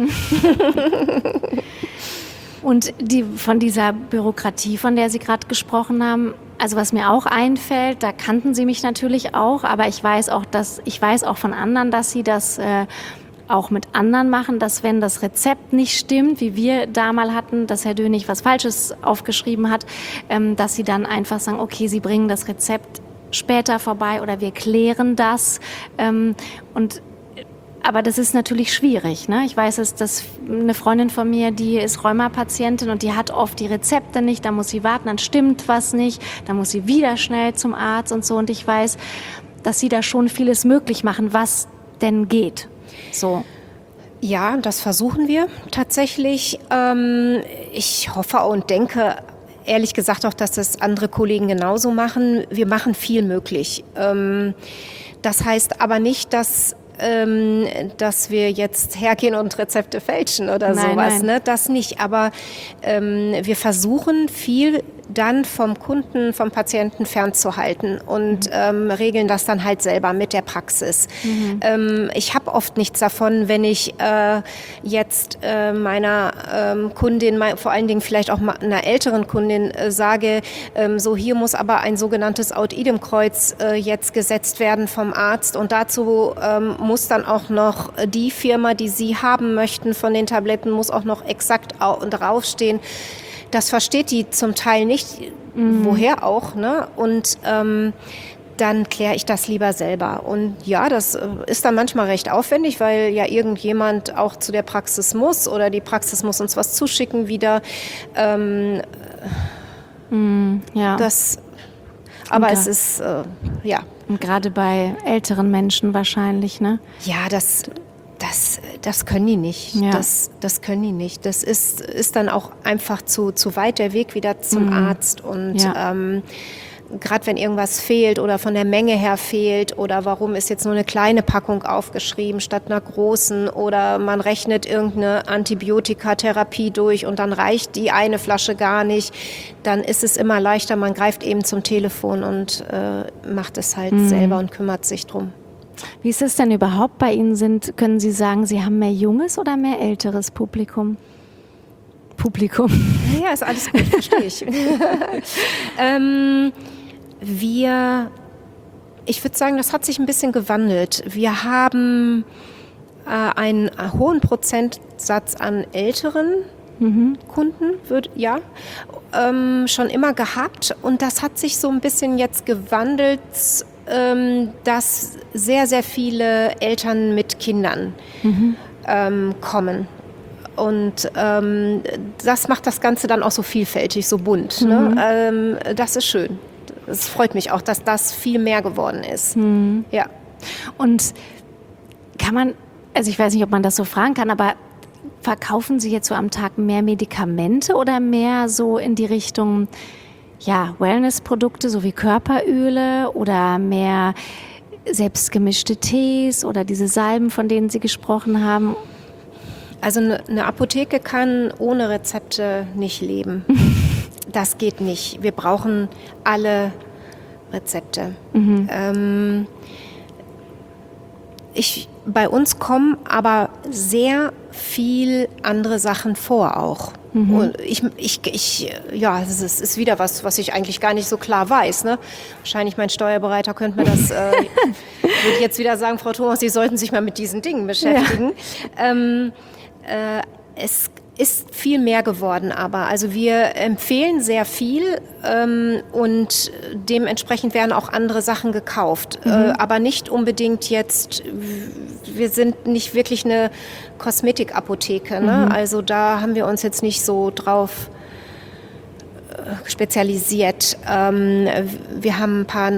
Speaker 3: Und von dieser Bürokratie, von der Sie gerade gesprochen haben, also was mir auch einfällt, da kannten Sie mich natürlich auch, aber ich weiß auch von anderen, dass Sie das auch mit anderen machen, dass wenn das Rezept nicht stimmt, wie wir da mal hatten, dass Herr Dönig was Falsches aufgeschrieben hat, dass Sie dann einfach sagen, okay, Sie bringen das Rezept später vorbei oder wir klären das aber das ist natürlich schwierig, ne? Ich weiß, dass eine Freundin von mir, die ist Rheumapatientin und die hat oft die Rezepte nicht, da muss sie warten, dann stimmt was nicht, dann muss sie wieder schnell zum Arzt und so. Und ich weiß, dass sie da schon vieles möglich machen, was denn geht. So.
Speaker 2: Ja, das versuchen wir tatsächlich. Ich hoffe und denke, ehrlich gesagt auch, dass das andere Kollegen genauso machen. Wir machen viel möglich. Das heißt aber nicht, dass wir jetzt hergehen und Rezepte fälschen oder sowas. Ne? Das nicht. Aber wir versuchen viel dann vom Kunden, vom Patienten fernzuhalten und regeln das dann halt selber mit der Praxis. Ich habe oft nichts davon, wenn ich jetzt meiner Kundin, vor allen Dingen vielleicht auch einer älteren Kundin sage, so hier muss aber ein sogenanntes Aut-Idem-Kreuz jetzt gesetzt werden vom Arzt und dazu muss dann auch noch die Firma, die Sie haben möchten von den Tabletten, muss auch noch exakt draufstehen. Das versteht die zum Teil nicht, woher auch, ne? Und dann kläre ich das lieber selber. Und ja, das ist dann manchmal recht aufwendig, weil ja irgendjemand auch zu der Praxis muss oder die Praxis muss uns was zuschicken wieder.
Speaker 3: Ja.
Speaker 2: Aber es ist, ja.
Speaker 3: Und gerade bei älteren Menschen wahrscheinlich, ne?
Speaker 2: Ja, das können die nicht.
Speaker 3: Ja.
Speaker 2: Das können die nicht. Das ist dann auch einfach zu weit der Weg wieder zum Arzt. Und gerade wenn irgendwas fehlt oder von der Menge her fehlt oder warum ist jetzt nur eine kleine Packung aufgeschrieben statt einer großen oder man rechnet irgendeine Antibiotikatherapie durch und dann reicht die eine Flasche gar nicht, dann ist es immer leichter, man greift eben zum Telefon und macht es halt selber und kümmert sich drum.
Speaker 3: Wie ist es denn überhaupt bei Ihnen? Können Sie sagen, Sie haben mehr junges oder mehr älteres Publikum?
Speaker 2: Ja, ist alles gut, verstehe ich. Ich würde sagen, das hat sich ein bisschen gewandelt. Wir haben einen hohen Prozentsatz an älteren Kunden, schon immer gehabt. Und das hat sich so ein bisschen jetzt gewandelt, dass sehr, sehr viele Eltern mit Kindern kommen. Und das macht das Ganze dann auch so vielfältig, so bunt. Ne? Das ist schön. Es freut mich auch, dass das viel mehr geworden ist. Ja.
Speaker 3: Und kann man, also ich weiß nicht, ob man das so fragen kann, aber verkaufen Sie jetzt so am Tag mehr Medikamente oder mehr so in die Richtung Wellnessprodukte, so wie Körperöle oder mehr selbstgemischte Tees oder diese Salben, von denen Sie gesprochen haben?
Speaker 2: Also eine Apotheke kann ohne Rezepte nicht leben. Das geht nicht. Wir brauchen alle Rezepte. Bei uns kommen aber sehr viel andere Sachen vor auch. Und es ist wieder was ich eigentlich gar nicht so klar weiß. Ne? Wahrscheinlich mein Steuerberater könnte mir das, würde jetzt wieder sagen, Frau Thomas, Sie sollten sich mal mit diesen Dingen beschäftigen. Ja. Es ist viel mehr geworden, aber also wir empfehlen sehr viel und dementsprechend werden auch andere Sachen gekauft, aber nicht unbedingt jetzt, wir sind nicht wirklich eine Kosmetikapotheke, ne? Also da haben wir uns jetzt nicht so drauf spezialisiert. Wir haben ein paar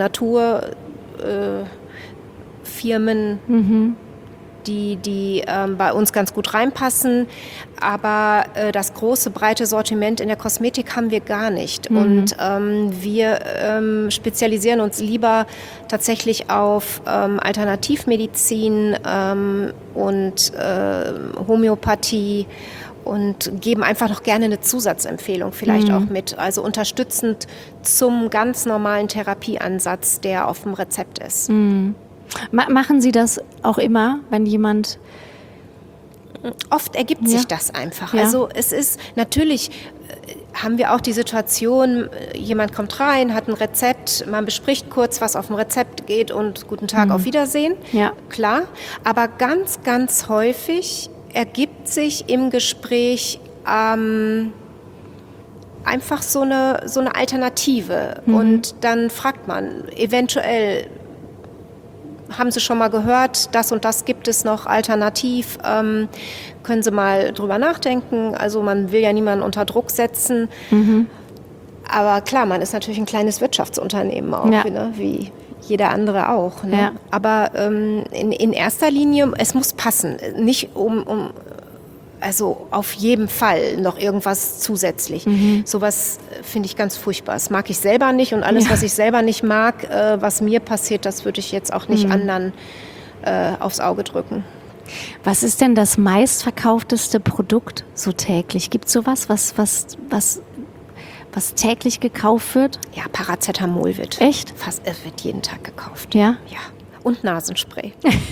Speaker 2: Naturfirmen, die bei uns ganz gut reinpassen, aber das große, breite Sortiment in der Kosmetik haben wir gar nicht. Und wir spezialisieren uns lieber tatsächlich auf Alternativmedizin und Homöopathie und geben einfach noch gerne eine Zusatzempfehlung vielleicht auch mit, also unterstützend zum ganz normalen Therapieansatz, der auf dem Rezept ist.
Speaker 3: Machen Sie das auch immer, wenn jemand...
Speaker 2: Oft ergibt sich das einfach. Ja. Also es ist, natürlich haben wir auch die Situation, jemand kommt rein, hat ein Rezept, man bespricht kurz, was auf dem Rezept geht und guten Tag, auf Wiedersehen. Ja. Klar, aber ganz, ganz häufig ergibt sich im Gespräch einfach so eine Alternative. Und dann fragt man eventuell, haben Sie schon mal gehört, das und das gibt es noch alternativ, können Sie mal drüber nachdenken. Also man will ja niemanden unter Druck setzen. Aber klar, man ist natürlich ein kleines Wirtschaftsunternehmen auch, ne? Wie jeder andere auch. Ne? Ja. Aber in erster Linie, es muss passen, nicht also auf jeden Fall noch irgendwas zusätzlich. Sowas finde ich ganz furchtbar. Das mag ich selber nicht und alles, was ich selber nicht mag, was mir passiert, das würde ich jetzt auch nicht anderen aufs Auge drücken.
Speaker 3: Was ist denn das meistverkaufteste Produkt so täglich? Gibt es sowas, was täglich gekauft wird?
Speaker 2: Ja, Paracetamol wird.
Speaker 3: Echt?
Speaker 2: Es wird jeden Tag gekauft.
Speaker 3: Ja?
Speaker 2: Ja. Und Nasenspray.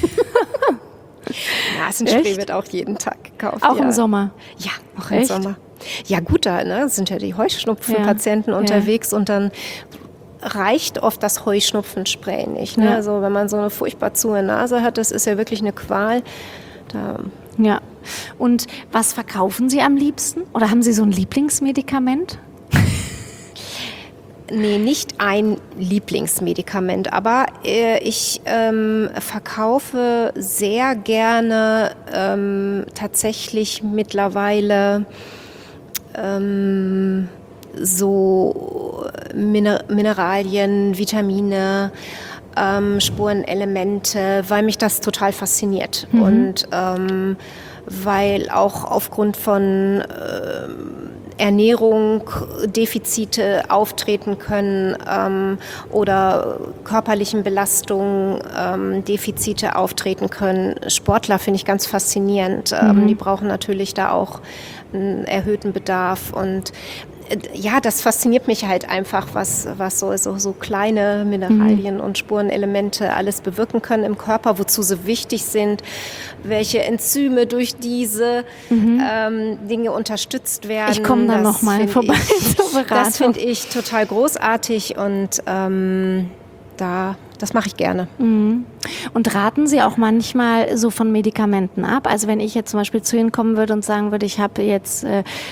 Speaker 2: Nasenspray wird auch jeden Tag gekauft.
Speaker 3: Auch im Sommer?
Speaker 2: Ja, auch im Sommer. Ja gut, da sind ja die Heuschnupfenpatienten unterwegs und dann reicht oft das Heuschnupfenspray nicht. Ne? Ja. Also wenn man so eine furchtbar zuhe Nase hat, das ist ja wirklich eine Qual.
Speaker 3: Ja. Und was verkaufen Sie am liebsten? Oder haben Sie so ein Lieblingsmedikament?
Speaker 2: Nee, nicht ein Lieblingsmedikament, aber ich verkaufe sehr gerne tatsächlich mittlerweile so Mineralien, Vitamine, Spurenelemente, weil mich das total fasziniert und weil auch aufgrund von Ernährung Defizite auftreten können oder körperlichen Belastungen Defizite auftreten können. Sportler finde ich ganz faszinierend. Die brauchen natürlich da auch einen erhöhten Bedarf und ja, das fasziniert mich halt einfach, was so kleine Mineralien und Spurenelemente alles bewirken können im Körper, wozu sie wichtig sind, welche Enzyme durch diese Dinge unterstützt werden.
Speaker 3: Ich komme dann nochmal vorbei zur Beratung.
Speaker 2: Das finde ich total großartig und das mache ich gerne.
Speaker 3: Und raten Sie auch manchmal so von Medikamenten ab? Also wenn ich jetzt zum Beispiel zu Ihnen kommen würde und sagen würde, ich habe jetzt,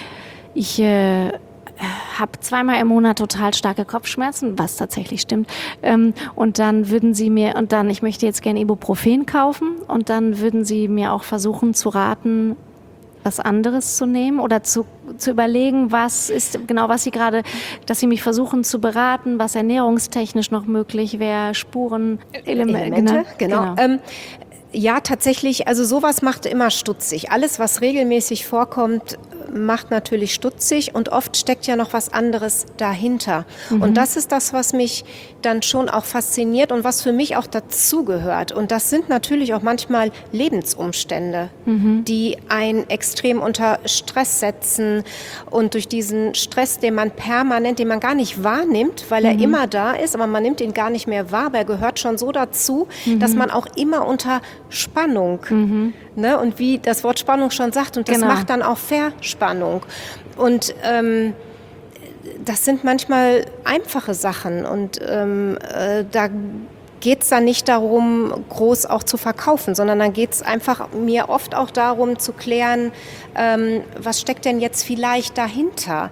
Speaker 3: habe zweimal im Monat total starke Kopfschmerzen, was tatsächlich stimmt. Und dann würden Sie mir, ich möchte jetzt gerne Ibuprofen kaufen und dann würden Sie mir auch versuchen zu raten, was anderes zu nehmen oder zu überlegen, was ist genau, was Sie gerade, dass Sie mich versuchen zu beraten, was ernährungstechnisch noch möglich wäre, Spurenelemente.
Speaker 2: Genau. Ja, tatsächlich, also sowas macht immer stutzig. Alles, was regelmäßig vorkommt, macht natürlich stutzig und oft steckt ja noch was anderes dahinter. Und das ist das, was mich dann schon auch fasziniert und was für mich auch dazugehört. Und das sind natürlich auch manchmal Lebensumstände, die einen extrem unter Stress setzen und durch diesen Stress, den man gar nicht wahrnimmt, weil er immer da ist, aber man nimmt ihn gar nicht mehr wahr, weil er gehört schon so dazu, dass man auch immer unter Spannung, ne? Und wie das Wort Spannung schon sagt, und das macht dann auch Verspannung. Und das sind manchmal einfache Sachen und da geht es dann nicht darum, groß auch zu verkaufen, sondern dann geht es einfach mir oft auch darum zu klären, was steckt denn jetzt vielleicht dahinter.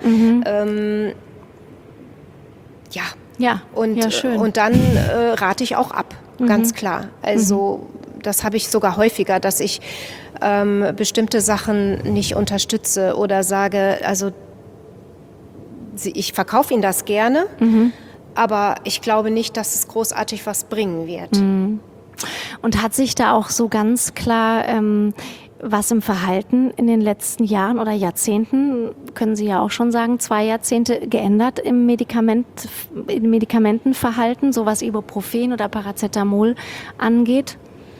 Speaker 3: Schön.
Speaker 2: Und dann rate ich auch ab, ganz klar. Also das habe ich sogar häufiger, dass ich bestimmte Sachen nicht unterstütze oder sage, also ich verkaufe Ihnen das gerne, aber ich glaube nicht, dass es großartig was bringen wird.
Speaker 3: Und hat sich da auch so ganz klar was im Verhalten in den letzten Jahren oder Jahrzehnten, können Sie ja auch schon sagen, 2 Jahrzehnte geändert im Medikamentenverhalten, so was Ibuprofen oder Paracetamol angeht?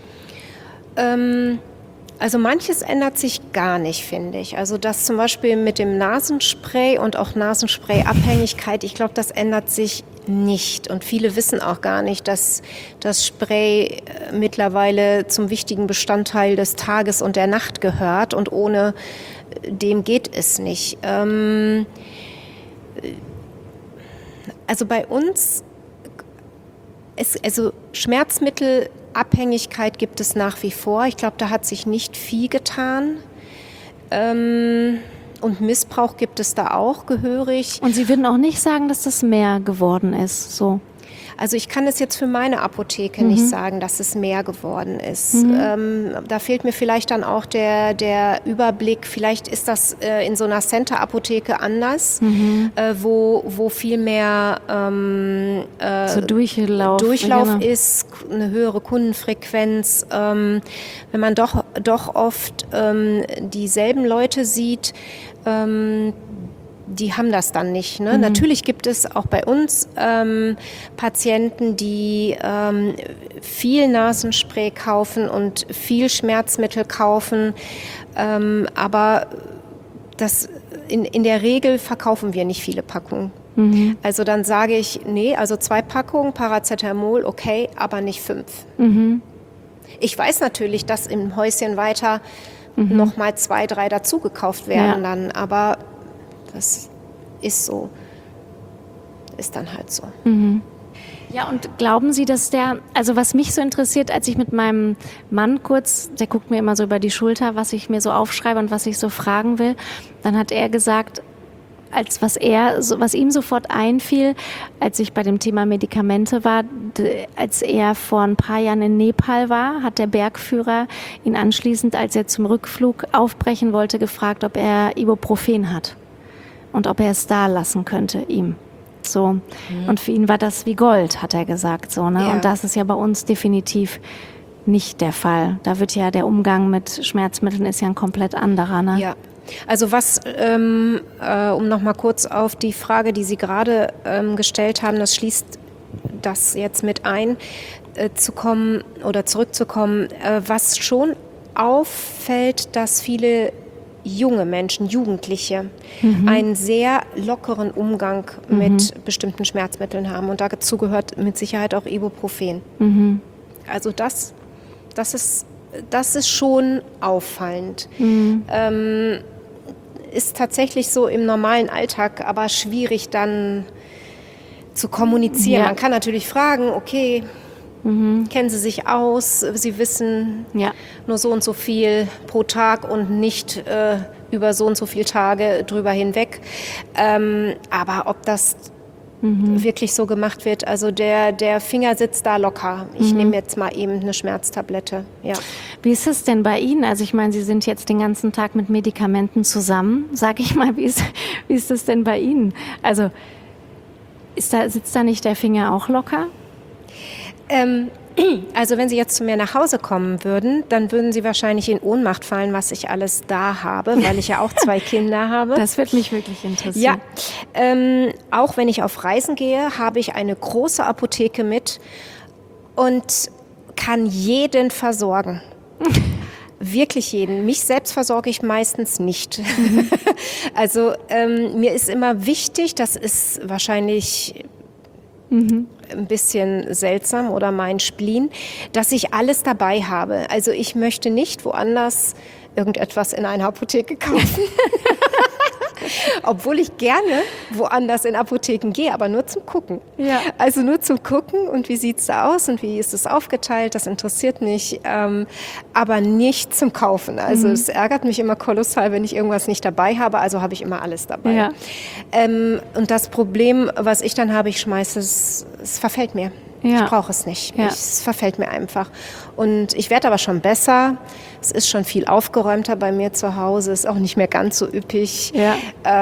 Speaker 2: Also manches ändert sich gar nicht, finde ich. Also das zum Beispiel mit dem Nasenspray und auch Nasenspray-Abhängigkeit, ich glaube, das ändert sich nicht. Und viele wissen auch gar nicht, dass das Spray mittlerweile zum wichtigen Bestandteil des Tages und der Nacht gehört und ohne dem geht es nicht. Also bei uns, Schmerzmittelabhängigkeit gibt es nach wie vor. Ich glaube, da hat sich nicht viel getan. Und Missbrauch gibt es da auch gehörig.
Speaker 3: Und Sie würden auch nicht sagen, dass das mehr geworden ist, so?
Speaker 2: Also ich kann es jetzt für meine Apotheke nicht sagen, dass es mehr geworden ist. Da fehlt mir vielleicht dann auch der Überblick. Vielleicht ist das in so einer Center-Apotheke anders, wo viel mehr
Speaker 3: so Durchlauf
Speaker 2: ist, eine höhere Kundenfrequenz. Wenn man doch oft dieselben Leute sieht, die haben das dann nicht. Ne? Natürlich gibt es auch bei uns Patienten, die viel Nasenspray kaufen und viel Schmerzmittel kaufen, aber in der Regel verkaufen wir nicht viele Packungen. Also dann sage ich, nee, also 2 Packungen Paracetamol, okay, aber nicht 5. Ich weiß natürlich, dass im Häuschen weiter noch mal 2, 3 dazu gekauft werden dann, aber das ist so, ist dann halt so.
Speaker 3: Ja, und glauben Sie, dass also was mich so interessiert, als ich mit meinem Mann der guckt mir immer so über die Schulter, was ich mir so aufschreibe und was ich so fragen will, dann hat er gesagt, was ihm sofort einfiel, als ich bei dem Thema Medikamente war, als er vor ein paar Jahren in Nepal war, hat der Bergführer ihn anschließend, als er zum Rückflug aufbrechen wollte, gefragt, ob er Ibuprofen hat. Und ob er es da lassen könnte, ihm. So. Und für ihn war das wie Gold, hat er gesagt. So, ne?
Speaker 2: Ja.
Speaker 3: Und das ist ja bei uns definitiv nicht der Fall. Da wird ja der Umgang mit Schmerzmitteln ist ja ein komplett anderer. Ne?
Speaker 2: Also um noch mal kurz auf die Frage, die Sie gerade gestellt haben, das schließt das jetzt mit ein, zurückzukommen, was schon auffällt, dass viele junge Menschen, Jugendliche, einen sehr lockeren Umgang mit bestimmten Schmerzmitteln haben. Und dazu gehört mit Sicherheit auch Ibuprofen. Also das ist schon auffallend. Ist tatsächlich so im normalen Alltag aber schwierig dann zu kommunizieren. Man kann natürlich fragen, okay, kennen Sie sich aus? Sie wissen nur so und so viel pro Tag und nicht über so und so viele Tage drüber hinweg. Aber ob das wirklich so gemacht wird, also der Finger sitzt da locker. Ich nehme jetzt mal eben eine Schmerztablette. Ja.
Speaker 3: Wie ist es denn bei Ihnen? Also ich meine, Sie sind jetzt den ganzen Tag mit Medikamenten zusammen. Sag ich mal, wie ist das denn bei Ihnen? Also sitzt da nicht der Finger auch locker?
Speaker 2: Also wenn Sie jetzt zu mir nach Hause kommen würden, dann würden Sie wahrscheinlich in Ohnmacht fallen, was ich alles da habe, weil ich ja auch 2 Kinder habe.
Speaker 3: Das wird mich wirklich interessieren.
Speaker 2: Ja, auch wenn ich auf Reisen gehe, habe ich eine große Apotheke mit und kann jeden versorgen. Wirklich jeden. Mich selbst versorge ich meistens nicht. Also mir ist immer wichtig, das ist wahrscheinlich ein bisschen seltsam oder mein Spleen, dass ich alles dabei habe. Also ich möchte nicht woanders irgendetwas in einer Apotheke kaufen. Obwohl ich gerne woanders in Apotheken gehe, aber nur zum Gucken. Ja. Also nur zum Gucken und wie sieht es da aus und wie ist es aufgeteilt, das interessiert mich, aber nicht zum Kaufen. Also es ärgert mich immer kolossal, wenn ich irgendwas nicht dabei habe, also habe ich immer alles dabei. Ja. Und das Problem, was ich dann habe, ich schmeiße es verfällt mir. Ja. Ich brauche es nicht. Ja. Es verfällt mir einfach. Und ich werde aber schon besser. Es ist schon viel aufgeräumter bei mir zu Hause. Ist auch nicht mehr ganz so üppig. Ja.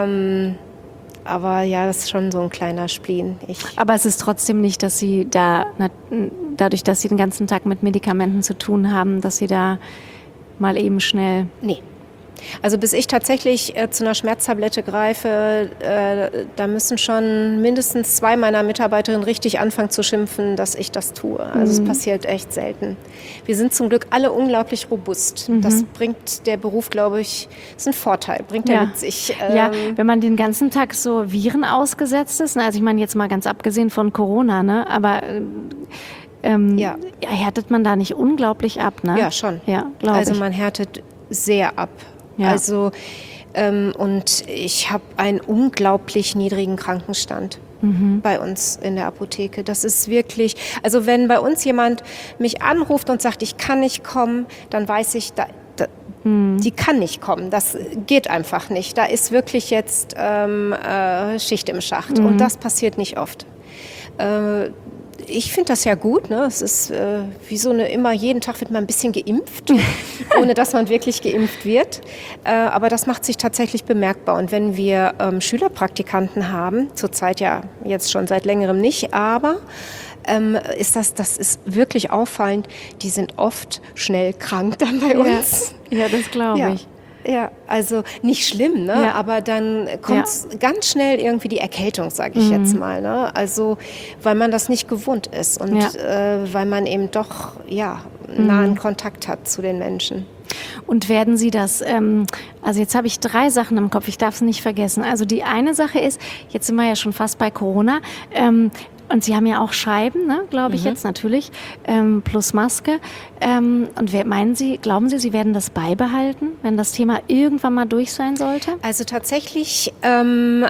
Speaker 2: Aber ja, das ist schon so ein kleiner Spleen.
Speaker 3: Aber es ist trotzdem nicht, dass Sie dadurch, dass Sie den ganzen Tag mit Medikamenten zu tun haben, dass Sie da mal eben schnell...
Speaker 2: Nee. Also bis ich tatsächlich zu einer Schmerztablette greife, da müssen schon mindestens 2 meiner Mitarbeiterinnen richtig anfangen zu schimpfen, dass ich das tue. Also es passiert echt selten. Wir sind zum Glück alle unglaublich robust. Das bringt der Beruf, glaube ich, ist ein Vorteil, bringt er mit sich.
Speaker 3: Ja, wenn man den ganzen Tag so Viren ausgesetzt ist, also ich meine jetzt mal ganz abgesehen von Corona, ne, aber... härtet man da nicht unglaublich ab, ne?
Speaker 2: Ja, schon.
Speaker 3: Ja, glaube ich.
Speaker 2: Also man härtet sehr ab. Ja. Also und ich habe einen unglaublich niedrigen Krankenstand bei uns in der Apotheke. Das ist wirklich, also wenn bei uns jemand mich anruft und sagt, ich kann nicht kommen, dann weiß ich, die kann nicht kommen. Das geht einfach nicht. Da ist wirklich jetzt Schicht im Schacht und das passiert nicht oft. Ich finde das ja gut, ne? Es ist wie so jeden Tag wird man ein bisschen geimpft, ohne dass man wirklich geimpft wird. Aber das macht sich tatsächlich bemerkbar. Und wenn wir Schülerpraktikanten haben, zurzeit ja jetzt schon seit längerem nicht, aber das ist wirklich auffallend, die sind oft schnell krank dann bei uns.
Speaker 3: Ja, das glaube ich.
Speaker 2: Ja, also nicht schlimm, ne? Ja. Aber dann kommt ganz schnell irgendwie die Erkältung, sage ich jetzt mal. Ne? Also weil man das nicht gewohnt ist und weil man eben doch nahen Kontakt hat zu den Menschen.
Speaker 3: Und werden Sie das, also jetzt habe ich 3 Sachen im Kopf, ich darf es nicht vergessen. Also die eine Sache ist, jetzt sind wir ja schon fast bei Corona, und Sie haben ja auch Scheiben, ne, glaube ich jetzt natürlich, plus Maske. Und glauben Sie, Sie werden das beibehalten, wenn das Thema irgendwann mal durch sein sollte?
Speaker 2: Also tatsächlich haben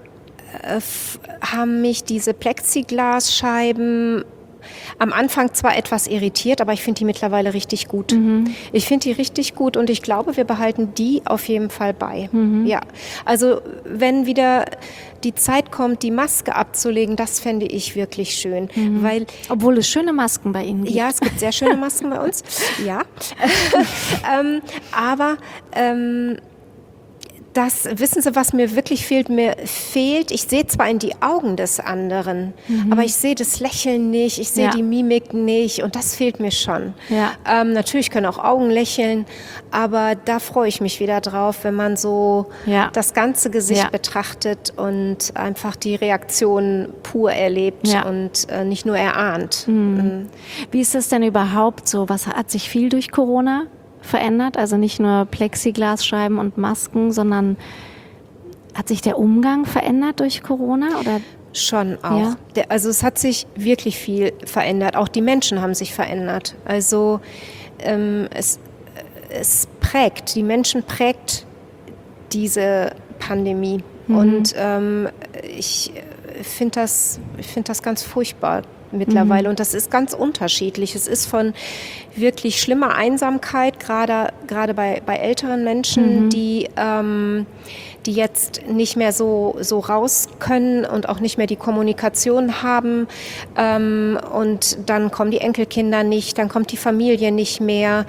Speaker 2: mich diese Plexiglasscheiben am Anfang zwar etwas irritiert, aber ich finde die mittlerweile richtig gut. Ich finde die richtig gut und ich glaube, wir behalten die auf jeden Fall bei. Ja, also wenn wieder die Zeit kommt, die Maske abzulegen, das fände ich wirklich schön. Weil,
Speaker 3: obwohl es schöne Masken bei Ihnen gibt.
Speaker 2: Ja, es gibt sehr schöne Masken bei uns. Ja. Aber wissen Sie, was mir wirklich fehlt? Mir fehlt, ich sehe zwar in die Augen des anderen, aber ich sehe das Lächeln nicht, ich sehe die Mimik nicht und das fehlt mir schon. Ja. Natürlich können auch Augen lächeln, aber da freue ich mich wieder drauf, wenn man so das ganze Gesicht betrachtet und einfach die Reaktion pur erlebt und nicht nur erahnt.
Speaker 3: Wie ist das denn überhaupt so? Was hat sich viel durch Corona verändert? Also nicht nur Plexiglasscheiben und Masken, sondern hat sich der Umgang verändert durch Corona? Oder?
Speaker 2: Schon auch. Ja. Also es hat sich wirklich viel verändert. Auch die Menschen haben sich verändert. Also es prägt, die Menschen prägt diese Pandemie. Und ich finde das ganz furchtbar mittlerweile. Und das ist ganz unterschiedlich. Es ist von wirklich schlimmer Einsamkeit, gerade bei älteren Menschen, die jetzt nicht mehr so raus können und auch nicht mehr die Kommunikation haben. Und dann kommen die Enkelkinder nicht, dann kommt die Familie nicht mehr.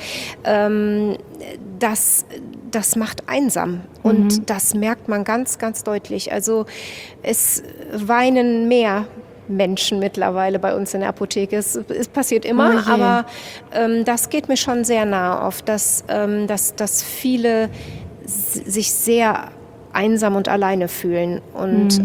Speaker 2: Das macht einsam und das merkt man ganz, ganz deutlich. Also es weinen mehr Menschen mittlerweile bei uns in der Apotheke. Es passiert immer, aber das geht mir schon sehr nah auf, dass viele sich sehr einsam und alleine fühlen. Und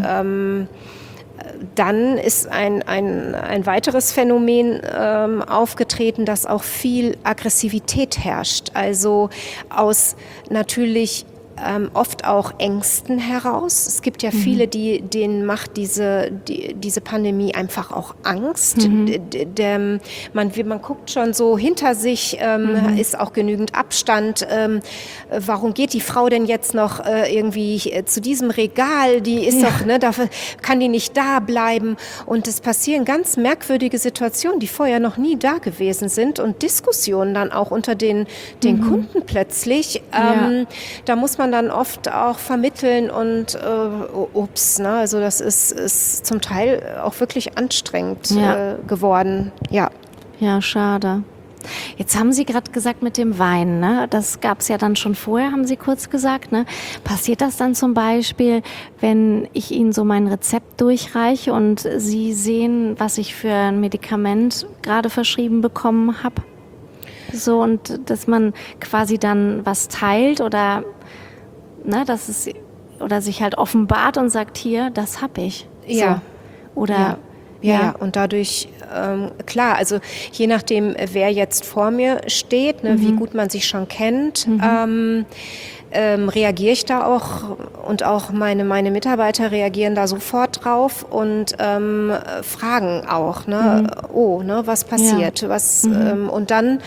Speaker 2: dann ist ein weiteres Phänomen aufgetreten, dass auch viel Aggressivität herrscht. Also aus natürlich oft auch Ängsten heraus. Es gibt ja viele, denen macht diese Pandemie einfach auch Angst. Man guckt schon so hinter sich, ist auch genügend Abstand. Warum geht die Frau denn jetzt noch irgendwie zu diesem Regal? Die ist doch, dafür kann die nicht da bleiben. Und es passieren ganz merkwürdige Situationen, die vorher noch nie da gewesen sind und Diskussionen dann auch unter den Kunden plötzlich. Da muss man dann oft auch vermitteln und also das ist zum Teil auch wirklich anstrengend geworden.
Speaker 3: Ja, schade. Jetzt haben Sie gerade gesagt mit dem Weinen, ne? Das gab es ja dann schon vorher, haben Sie kurz gesagt. Ne? Passiert das dann zum Beispiel, wenn ich Ihnen so mein Rezept durchreiche und Sie sehen, was ich für ein Medikament gerade verschrieben bekommen habe? So, und dass man quasi dann was teilt oder oder sich halt offenbart und sagt, hier, das hab ich.
Speaker 2: Ja.
Speaker 3: So. Oder
Speaker 2: ja, und dadurch, klar, also je nachdem, wer jetzt vor mir steht, wie gut man sich schon kennt, reagiere ich da auch und auch meine Mitarbeiter reagieren da sofort drauf und fragen auch, was passiert, und dann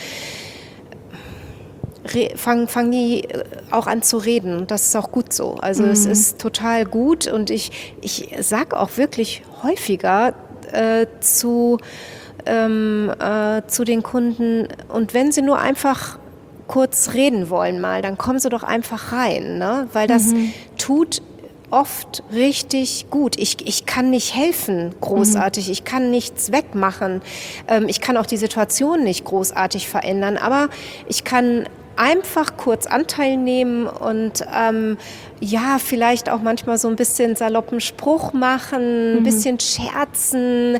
Speaker 2: fangen die auch an zu reden. Das ist auch gut so. Also es ist total gut und ich sage auch wirklich häufiger zu den Kunden, und wenn sie nur einfach kurz reden wollen mal, dann kommen sie doch einfach rein, ne? Weil das tut oft richtig gut. Ich kann nicht helfen großartig, ich kann nichts wegmachen, ich kann auch die Situation nicht großartig verändern, aber ich kann einfach kurz Anteil nehmen und vielleicht auch manchmal so ein bisschen saloppen Spruch machen, ein bisschen scherzen.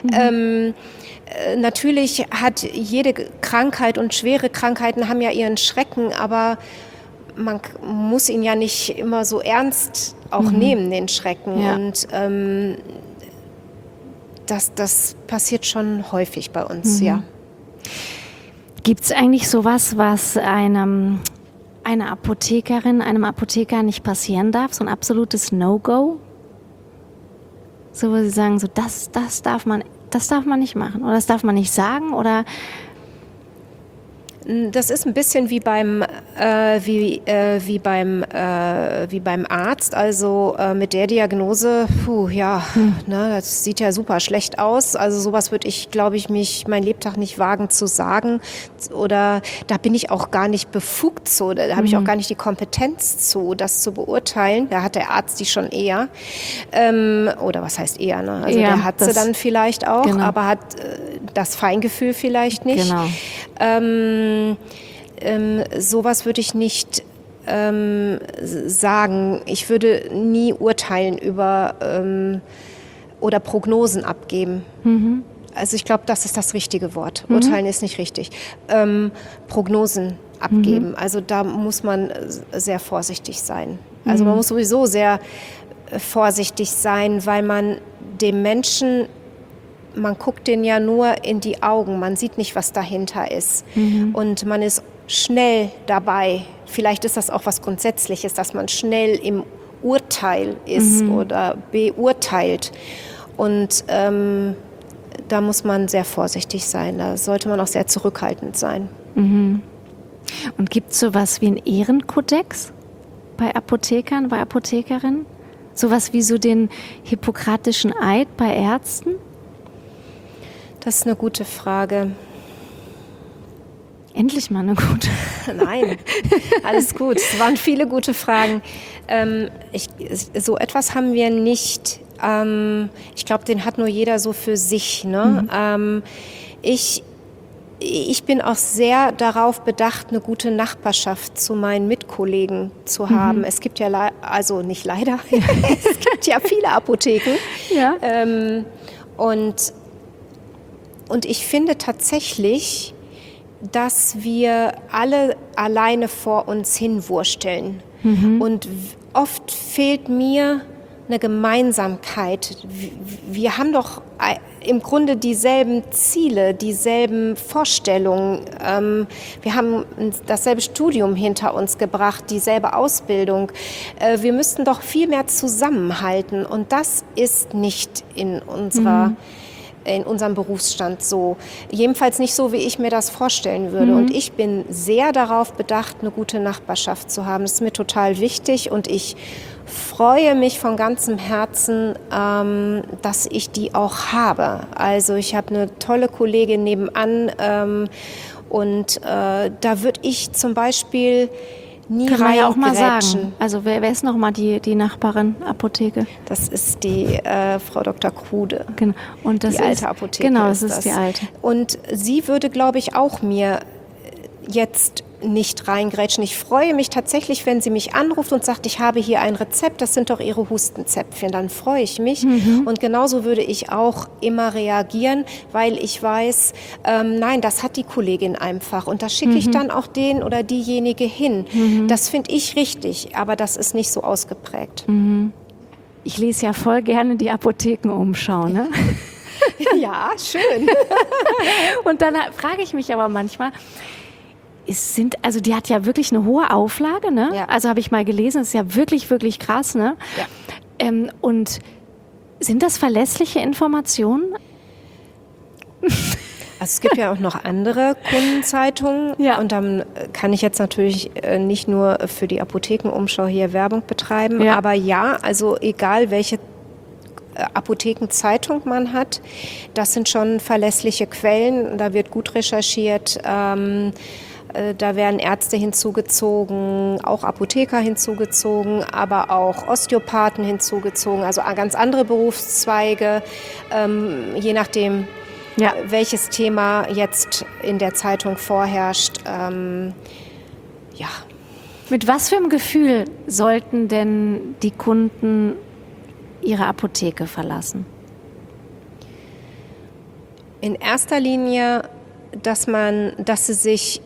Speaker 2: Natürlich hat jede Krankheit und schwere Krankheiten haben ja ihren Schrecken, aber man muss ihn ja nicht immer so ernst auch nehmen, den Schrecken. Ja. Und das passiert schon häufig bei uns, ja.
Speaker 3: Gibt es eigentlich sowas, was einer Apothekerin, einem Apotheker nicht passieren darf? So ein absolutes No-Go? So, wo Sie sagen, so das darf man nicht machen oder das darf man nicht sagen, oder?
Speaker 2: Das ist ein bisschen wie beim Arzt, also mit der Diagnose, das sieht ja super schlecht aus. Also sowas würde ich, glaube ich, mein Lebtag nicht wagen zu sagen, oder da bin ich auch gar nicht befugt zu, da habe ich auch gar nicht die Kompetenz zu, das zu beurteilen. Da hat der Arzt die schon eher, oder was heißt eher, ne? Also der hat sie dann vielleicht auch, aber hat das Feingefühl vielleicht nicht.
Speaker 3: Genau.
Speaker 2: Sowas würde ich nicht sagen. Ich würde nie urteilen über oder Prognosen abgeben. Also ich glaube, das ist das richtige Wort. Urteilen ist nicht richtig. Prognosen abgeben. Also da muss man sehr vorsichtig sein. Also man muss sowieso sehr vorsichtig sein, weil man dem Menschen, man guckt den ja nur in die Augen, man sieht nicht, was dahinter ist. Und man ist schnell dabei. Vielleicht ist das auch was Grundsätzliches, dass man schnell im Urteil ist oder beurteilt. Und da muss man sehr vorsichtig sein. Da sollte man auch sehr zurückhaltend sein.
Speaker 3: Und gibt es sowas wie einen Ehrenkodex bei Apothekern, bei Apothekerinnen? Sowas wie so den hippokratischen Eid bei Ärzten?
Speaker 2: Das ist eine gute Frage.
Speaker 3: Endlich mal eine gute.
Speaker 2: Nein, alles gut. Es waren viele gute Fragen. So etwas haben wir nicht. Ich glaube, den hat nur jeder so für sich. Ne? Ich bin auch sehr darauf bedacht, eine gute Nachbarschaft zu meinen Mitkollegen zu haben. Es gibt ja, also nicht leider, es gibt ja viele Apotheken.
Speaker 3: Ja.
Speaker 2: Und ich finde tatsächlich, dass wir alle alleine vor uns hinwursteln. Und oft fehlt mir eine Gemeinsamkeit. Wir haben doch im Grunde dieselben Ziele, dieselben Vorstellungen. Wir haben dasselbe Studium hinter uns gebracht, dieselbe Ausbildung. Wir müssten doch viel mehr zusammenhalten. Und das ist nicht in unserem Berufsstand so. Jedenfalls nicht so, wie ich mir das vorstellen würde. Und ich bin sehr darauf bedacht, eine gute Nachbarschaft zu haben. Das ist mir total wichtig und ich freue mich von ganzem Herzen, dass ich die auch habe. Also ich habe eine tolle Kollegin nebenan und da würde ich zum Beispiel nie reingrätschen. Kann man ja auch mal sagen.
Speaker 3: Also wer ist nochmal die Nachbarin Apotheke?
Speaker 2: Das ist die Frau Dr. Krude.
Speaker 3: Genau. Und das
Speaker 2: die alte Apotheke.
Speaker 3: Genau, das ist die alte.
Speaker 2: Und sie würde, glaube ich, auch mir jetzt nicht reingrätschen. Ich freue mich tatsächlich, wenn sie mich anruft und sagt, ich habe hier ein Rezept, das sind doch Ihre Hustenzäpfchen. Dann freue ich mich. Und genauso würde ich auch immer reagieren, weil ich weiß, nein, das hat die Kollegin einfach. Und da schicke ich dann auch den oder diejenige hin. Das finde ich richtig, aber das ist nicht so ausgeprägt.
Speaker 3: Ich lese ja voll gerne die Apothekenumschau, ne?
Speaker 2: Ja, schön.
Speaker 3: Und dann frage ich mich aber manchmal, also die hat ja wirklich eine hohe Auflage, ne?
Speaker 2: Ja.
Speaker 3: Also habe ich mal gelesen, ist ja wirklich, wirklich krass, ne? Ja. Und sind das verlässliche Informationen?
Speaker 2: Also es gibt ja auch noch andere Kundenzeitungen und dann kann ich jetzt natürlich nicht nur für die Apothekenumschau hier Werbung betreiben, aber ja, also egal welche Apothekenzeitung man hat, das sind schon verlässliche Quellen, da wird gut recherchiert. Da werden Ärzte hinzugezogen, auch Apotheker hinzugezogen, aber auch Osteopathen hinzugezogen, also ganz andere Berufszweige, je nachdem, welches Thema jetzt in der Zeitung vorherrscht.
Speaker 3: Mit was für einem Gefühl sollten denn die Kunden ihre Apotheke verlassen?
Speaker 2: In erster Linie, dass sie sich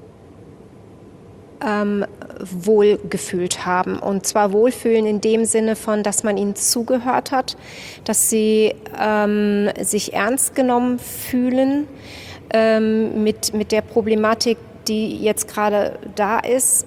Speaker 2: wohl gefühlt haben. Und zwar wohlfühlen in dem Sinne von, dass man ihnen zugehört hat, dass sie sich ernst genommen fühlen mit der Problematik, die jetzt gerade da ist.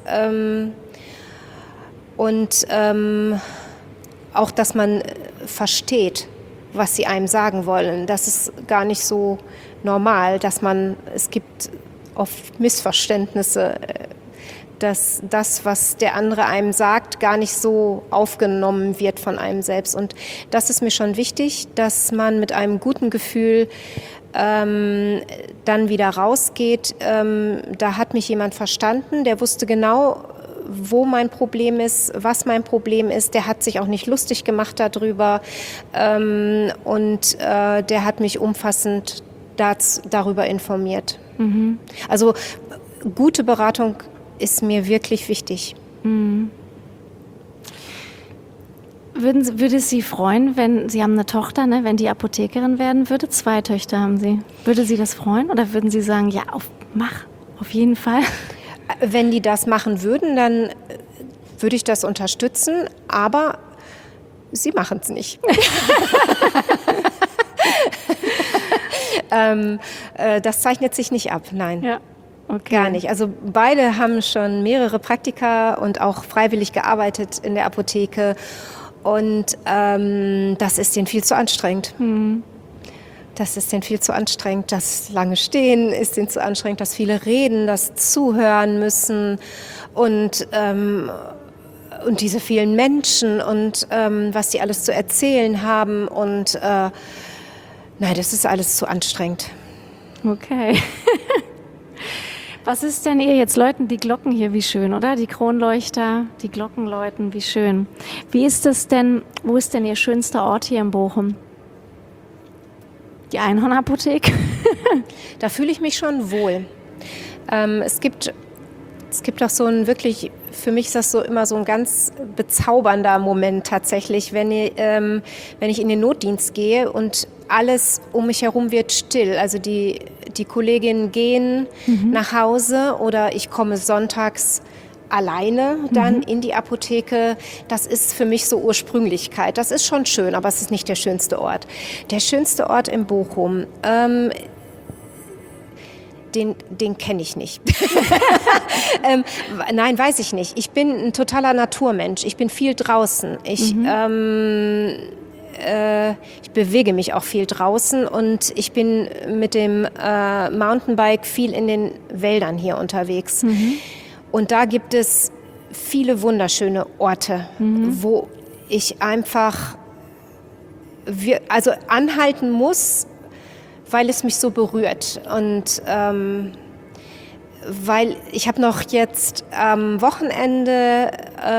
Speaker 2: Und auch, dass man versteht, was sie einem sagen wollen. Das ist gar nicht so normal, es gibt oft Missverständnisse, dass das, was der andere einem sagt, gar nicht so aufgenommen wird von einem selbst. Und das ist mir schon wichtig, dass man mit einem guten Gefühl dann wieder rausgeht. Da hat mich jemand verstanden, der wusste genau, wo mein Problem ist, was mein Problem ist. Der hat sich auch nicht lustig gemacht darüber und der hat mich umfassend darüber informiert. Also gute Beratung ist mir wirklich wichtig.
Speaker 3: Würde es Sie freuen, wenn Sie haben eine Tochter, ne, wenn die Apothekerin werden würde? 2 Töchter haben Sie. Würde Sie das freuen oder würden Sie sagen, ja, mach, auf jeden Fall?
Speaker 2: Wenn die das machen würden, dann würde ich das unterstützen, aber sie machen es nicht. Das zeichnet sich nicht ab, nein.
Speaker 3: Ja. Okay.
Speaker 2: Gar nicht. Also beide haben schon mehrere Praktika und auch freiwillig gearbeitet in der Apotheke. Und das ist denen viel zu anstrengend. Das ist denen viel zu anstrengend. Das lange Stehen ist denen zu anstrengend. Das viele reden, das Zuhören müssen und diese vielen Menschen und was die alles zu erzählen haben. Und nein, das ist alles zu anstrengend.
Speaker 3: Okay. Was ist denn ihr jetzt läuten die Glocken hier, wie schön, oder? Die Kronleuchter, die Glocken läuten, wie schön. Wie ist es denn, wo ist denn Ihr schönster Ort hier in Bochum? Die Einhornapotheke?
Speaker 2: Da fühle ich mich schon wohl. Es gibt auch so ein wirklich, für mich ist das so immer so ein ganz bezaubernder Moment tatsächlich, wenn ich in den Notdienst gehe und alles um mich herum wird still. Also die Kolleginnen gehen nach Hause oder ich komme sonntags alleine dann in die Apotheke. Das ist für mich so Ursprünglichkeit. Das ist schon schön, aber es ist nicht der schönste Ort. Der schönste Ort in Bochum, den kenne ich nicht. Nein, weiß ich nicht. Ich bin ein totaler Naturmensch. Ich bin viel draußen. Ich bewege mich auch viel draußen und ich bin mit dem Mountainbike viel in den Wäldern hier unterwegs. Und da gibt es viele wunderschöne Orte, wo ich einfach anhalten muss, weil es mich so berührt. Und weil ich habe noch jetzt am Wochenende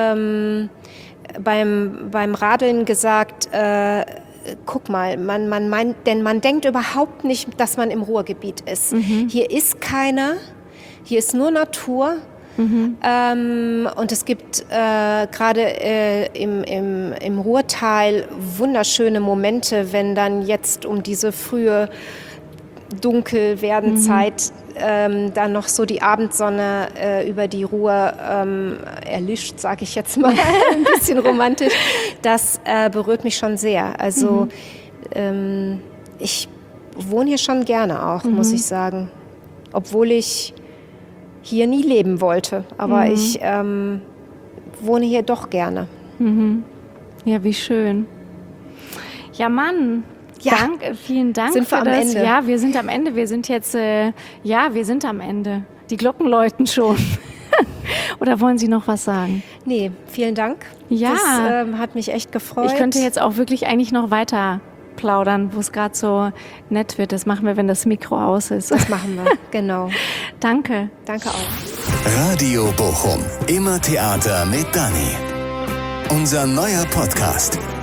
Speaker 2: beim Radeln gesagt, guck mal, man denkt überhaupt nicht, dass man im Ruhrgebiet ist. Hier ist keiner, hier ist nur Natur. Und es gibt gerade im Ruhrtal wunderschöne Momente, wenn dann jetzt um diese frühe Dunkelwerdenzeit dann noch so die Abendsonne über die Ruhr erlischt, sage ich jetzt mal, ein bisschen romantisch. Das berührt mich schon sehr. Also ich wohne hier schon gerne auch, muss ich sagen. Obwohl ich hier nie leben wollte. Aber ich wohne hier doch gerne.
Speaker 3: Ja, wie schön. Ja, Mann.
Speaker 2: Ja.
Speaker 3: Vielen Dank
Speaker 2: sind wir
Speaker 3: für
Speaker 2: am
Speaker 3: das.
Speaker 2: Ende?
Speaker 3: Ja, wir sind am Ende. Wir sind jetzt, wir sind am Ende. Die Glocken läuten schon. Oder wollen Sie noch was sagen?
Speaker 2: Nee, vielen Dank.
Speaker 3: Ja.
Speaker 2: Das hat mich echt gefreut.
Speaker 3: Ich könnte jetzt auch wirklich eigentlich noch weiter plaudern, wo es gerade so nett wird. Das machen wir, wenn das Mikro aus ist.
Speaker 2: Das machen wir, genau.
Speaker 3: Danke.
Speaker 2: Danke auch.
Speaker 1: Radio Bochum. Immer Theater mit Dani. Unser neuer Podcast.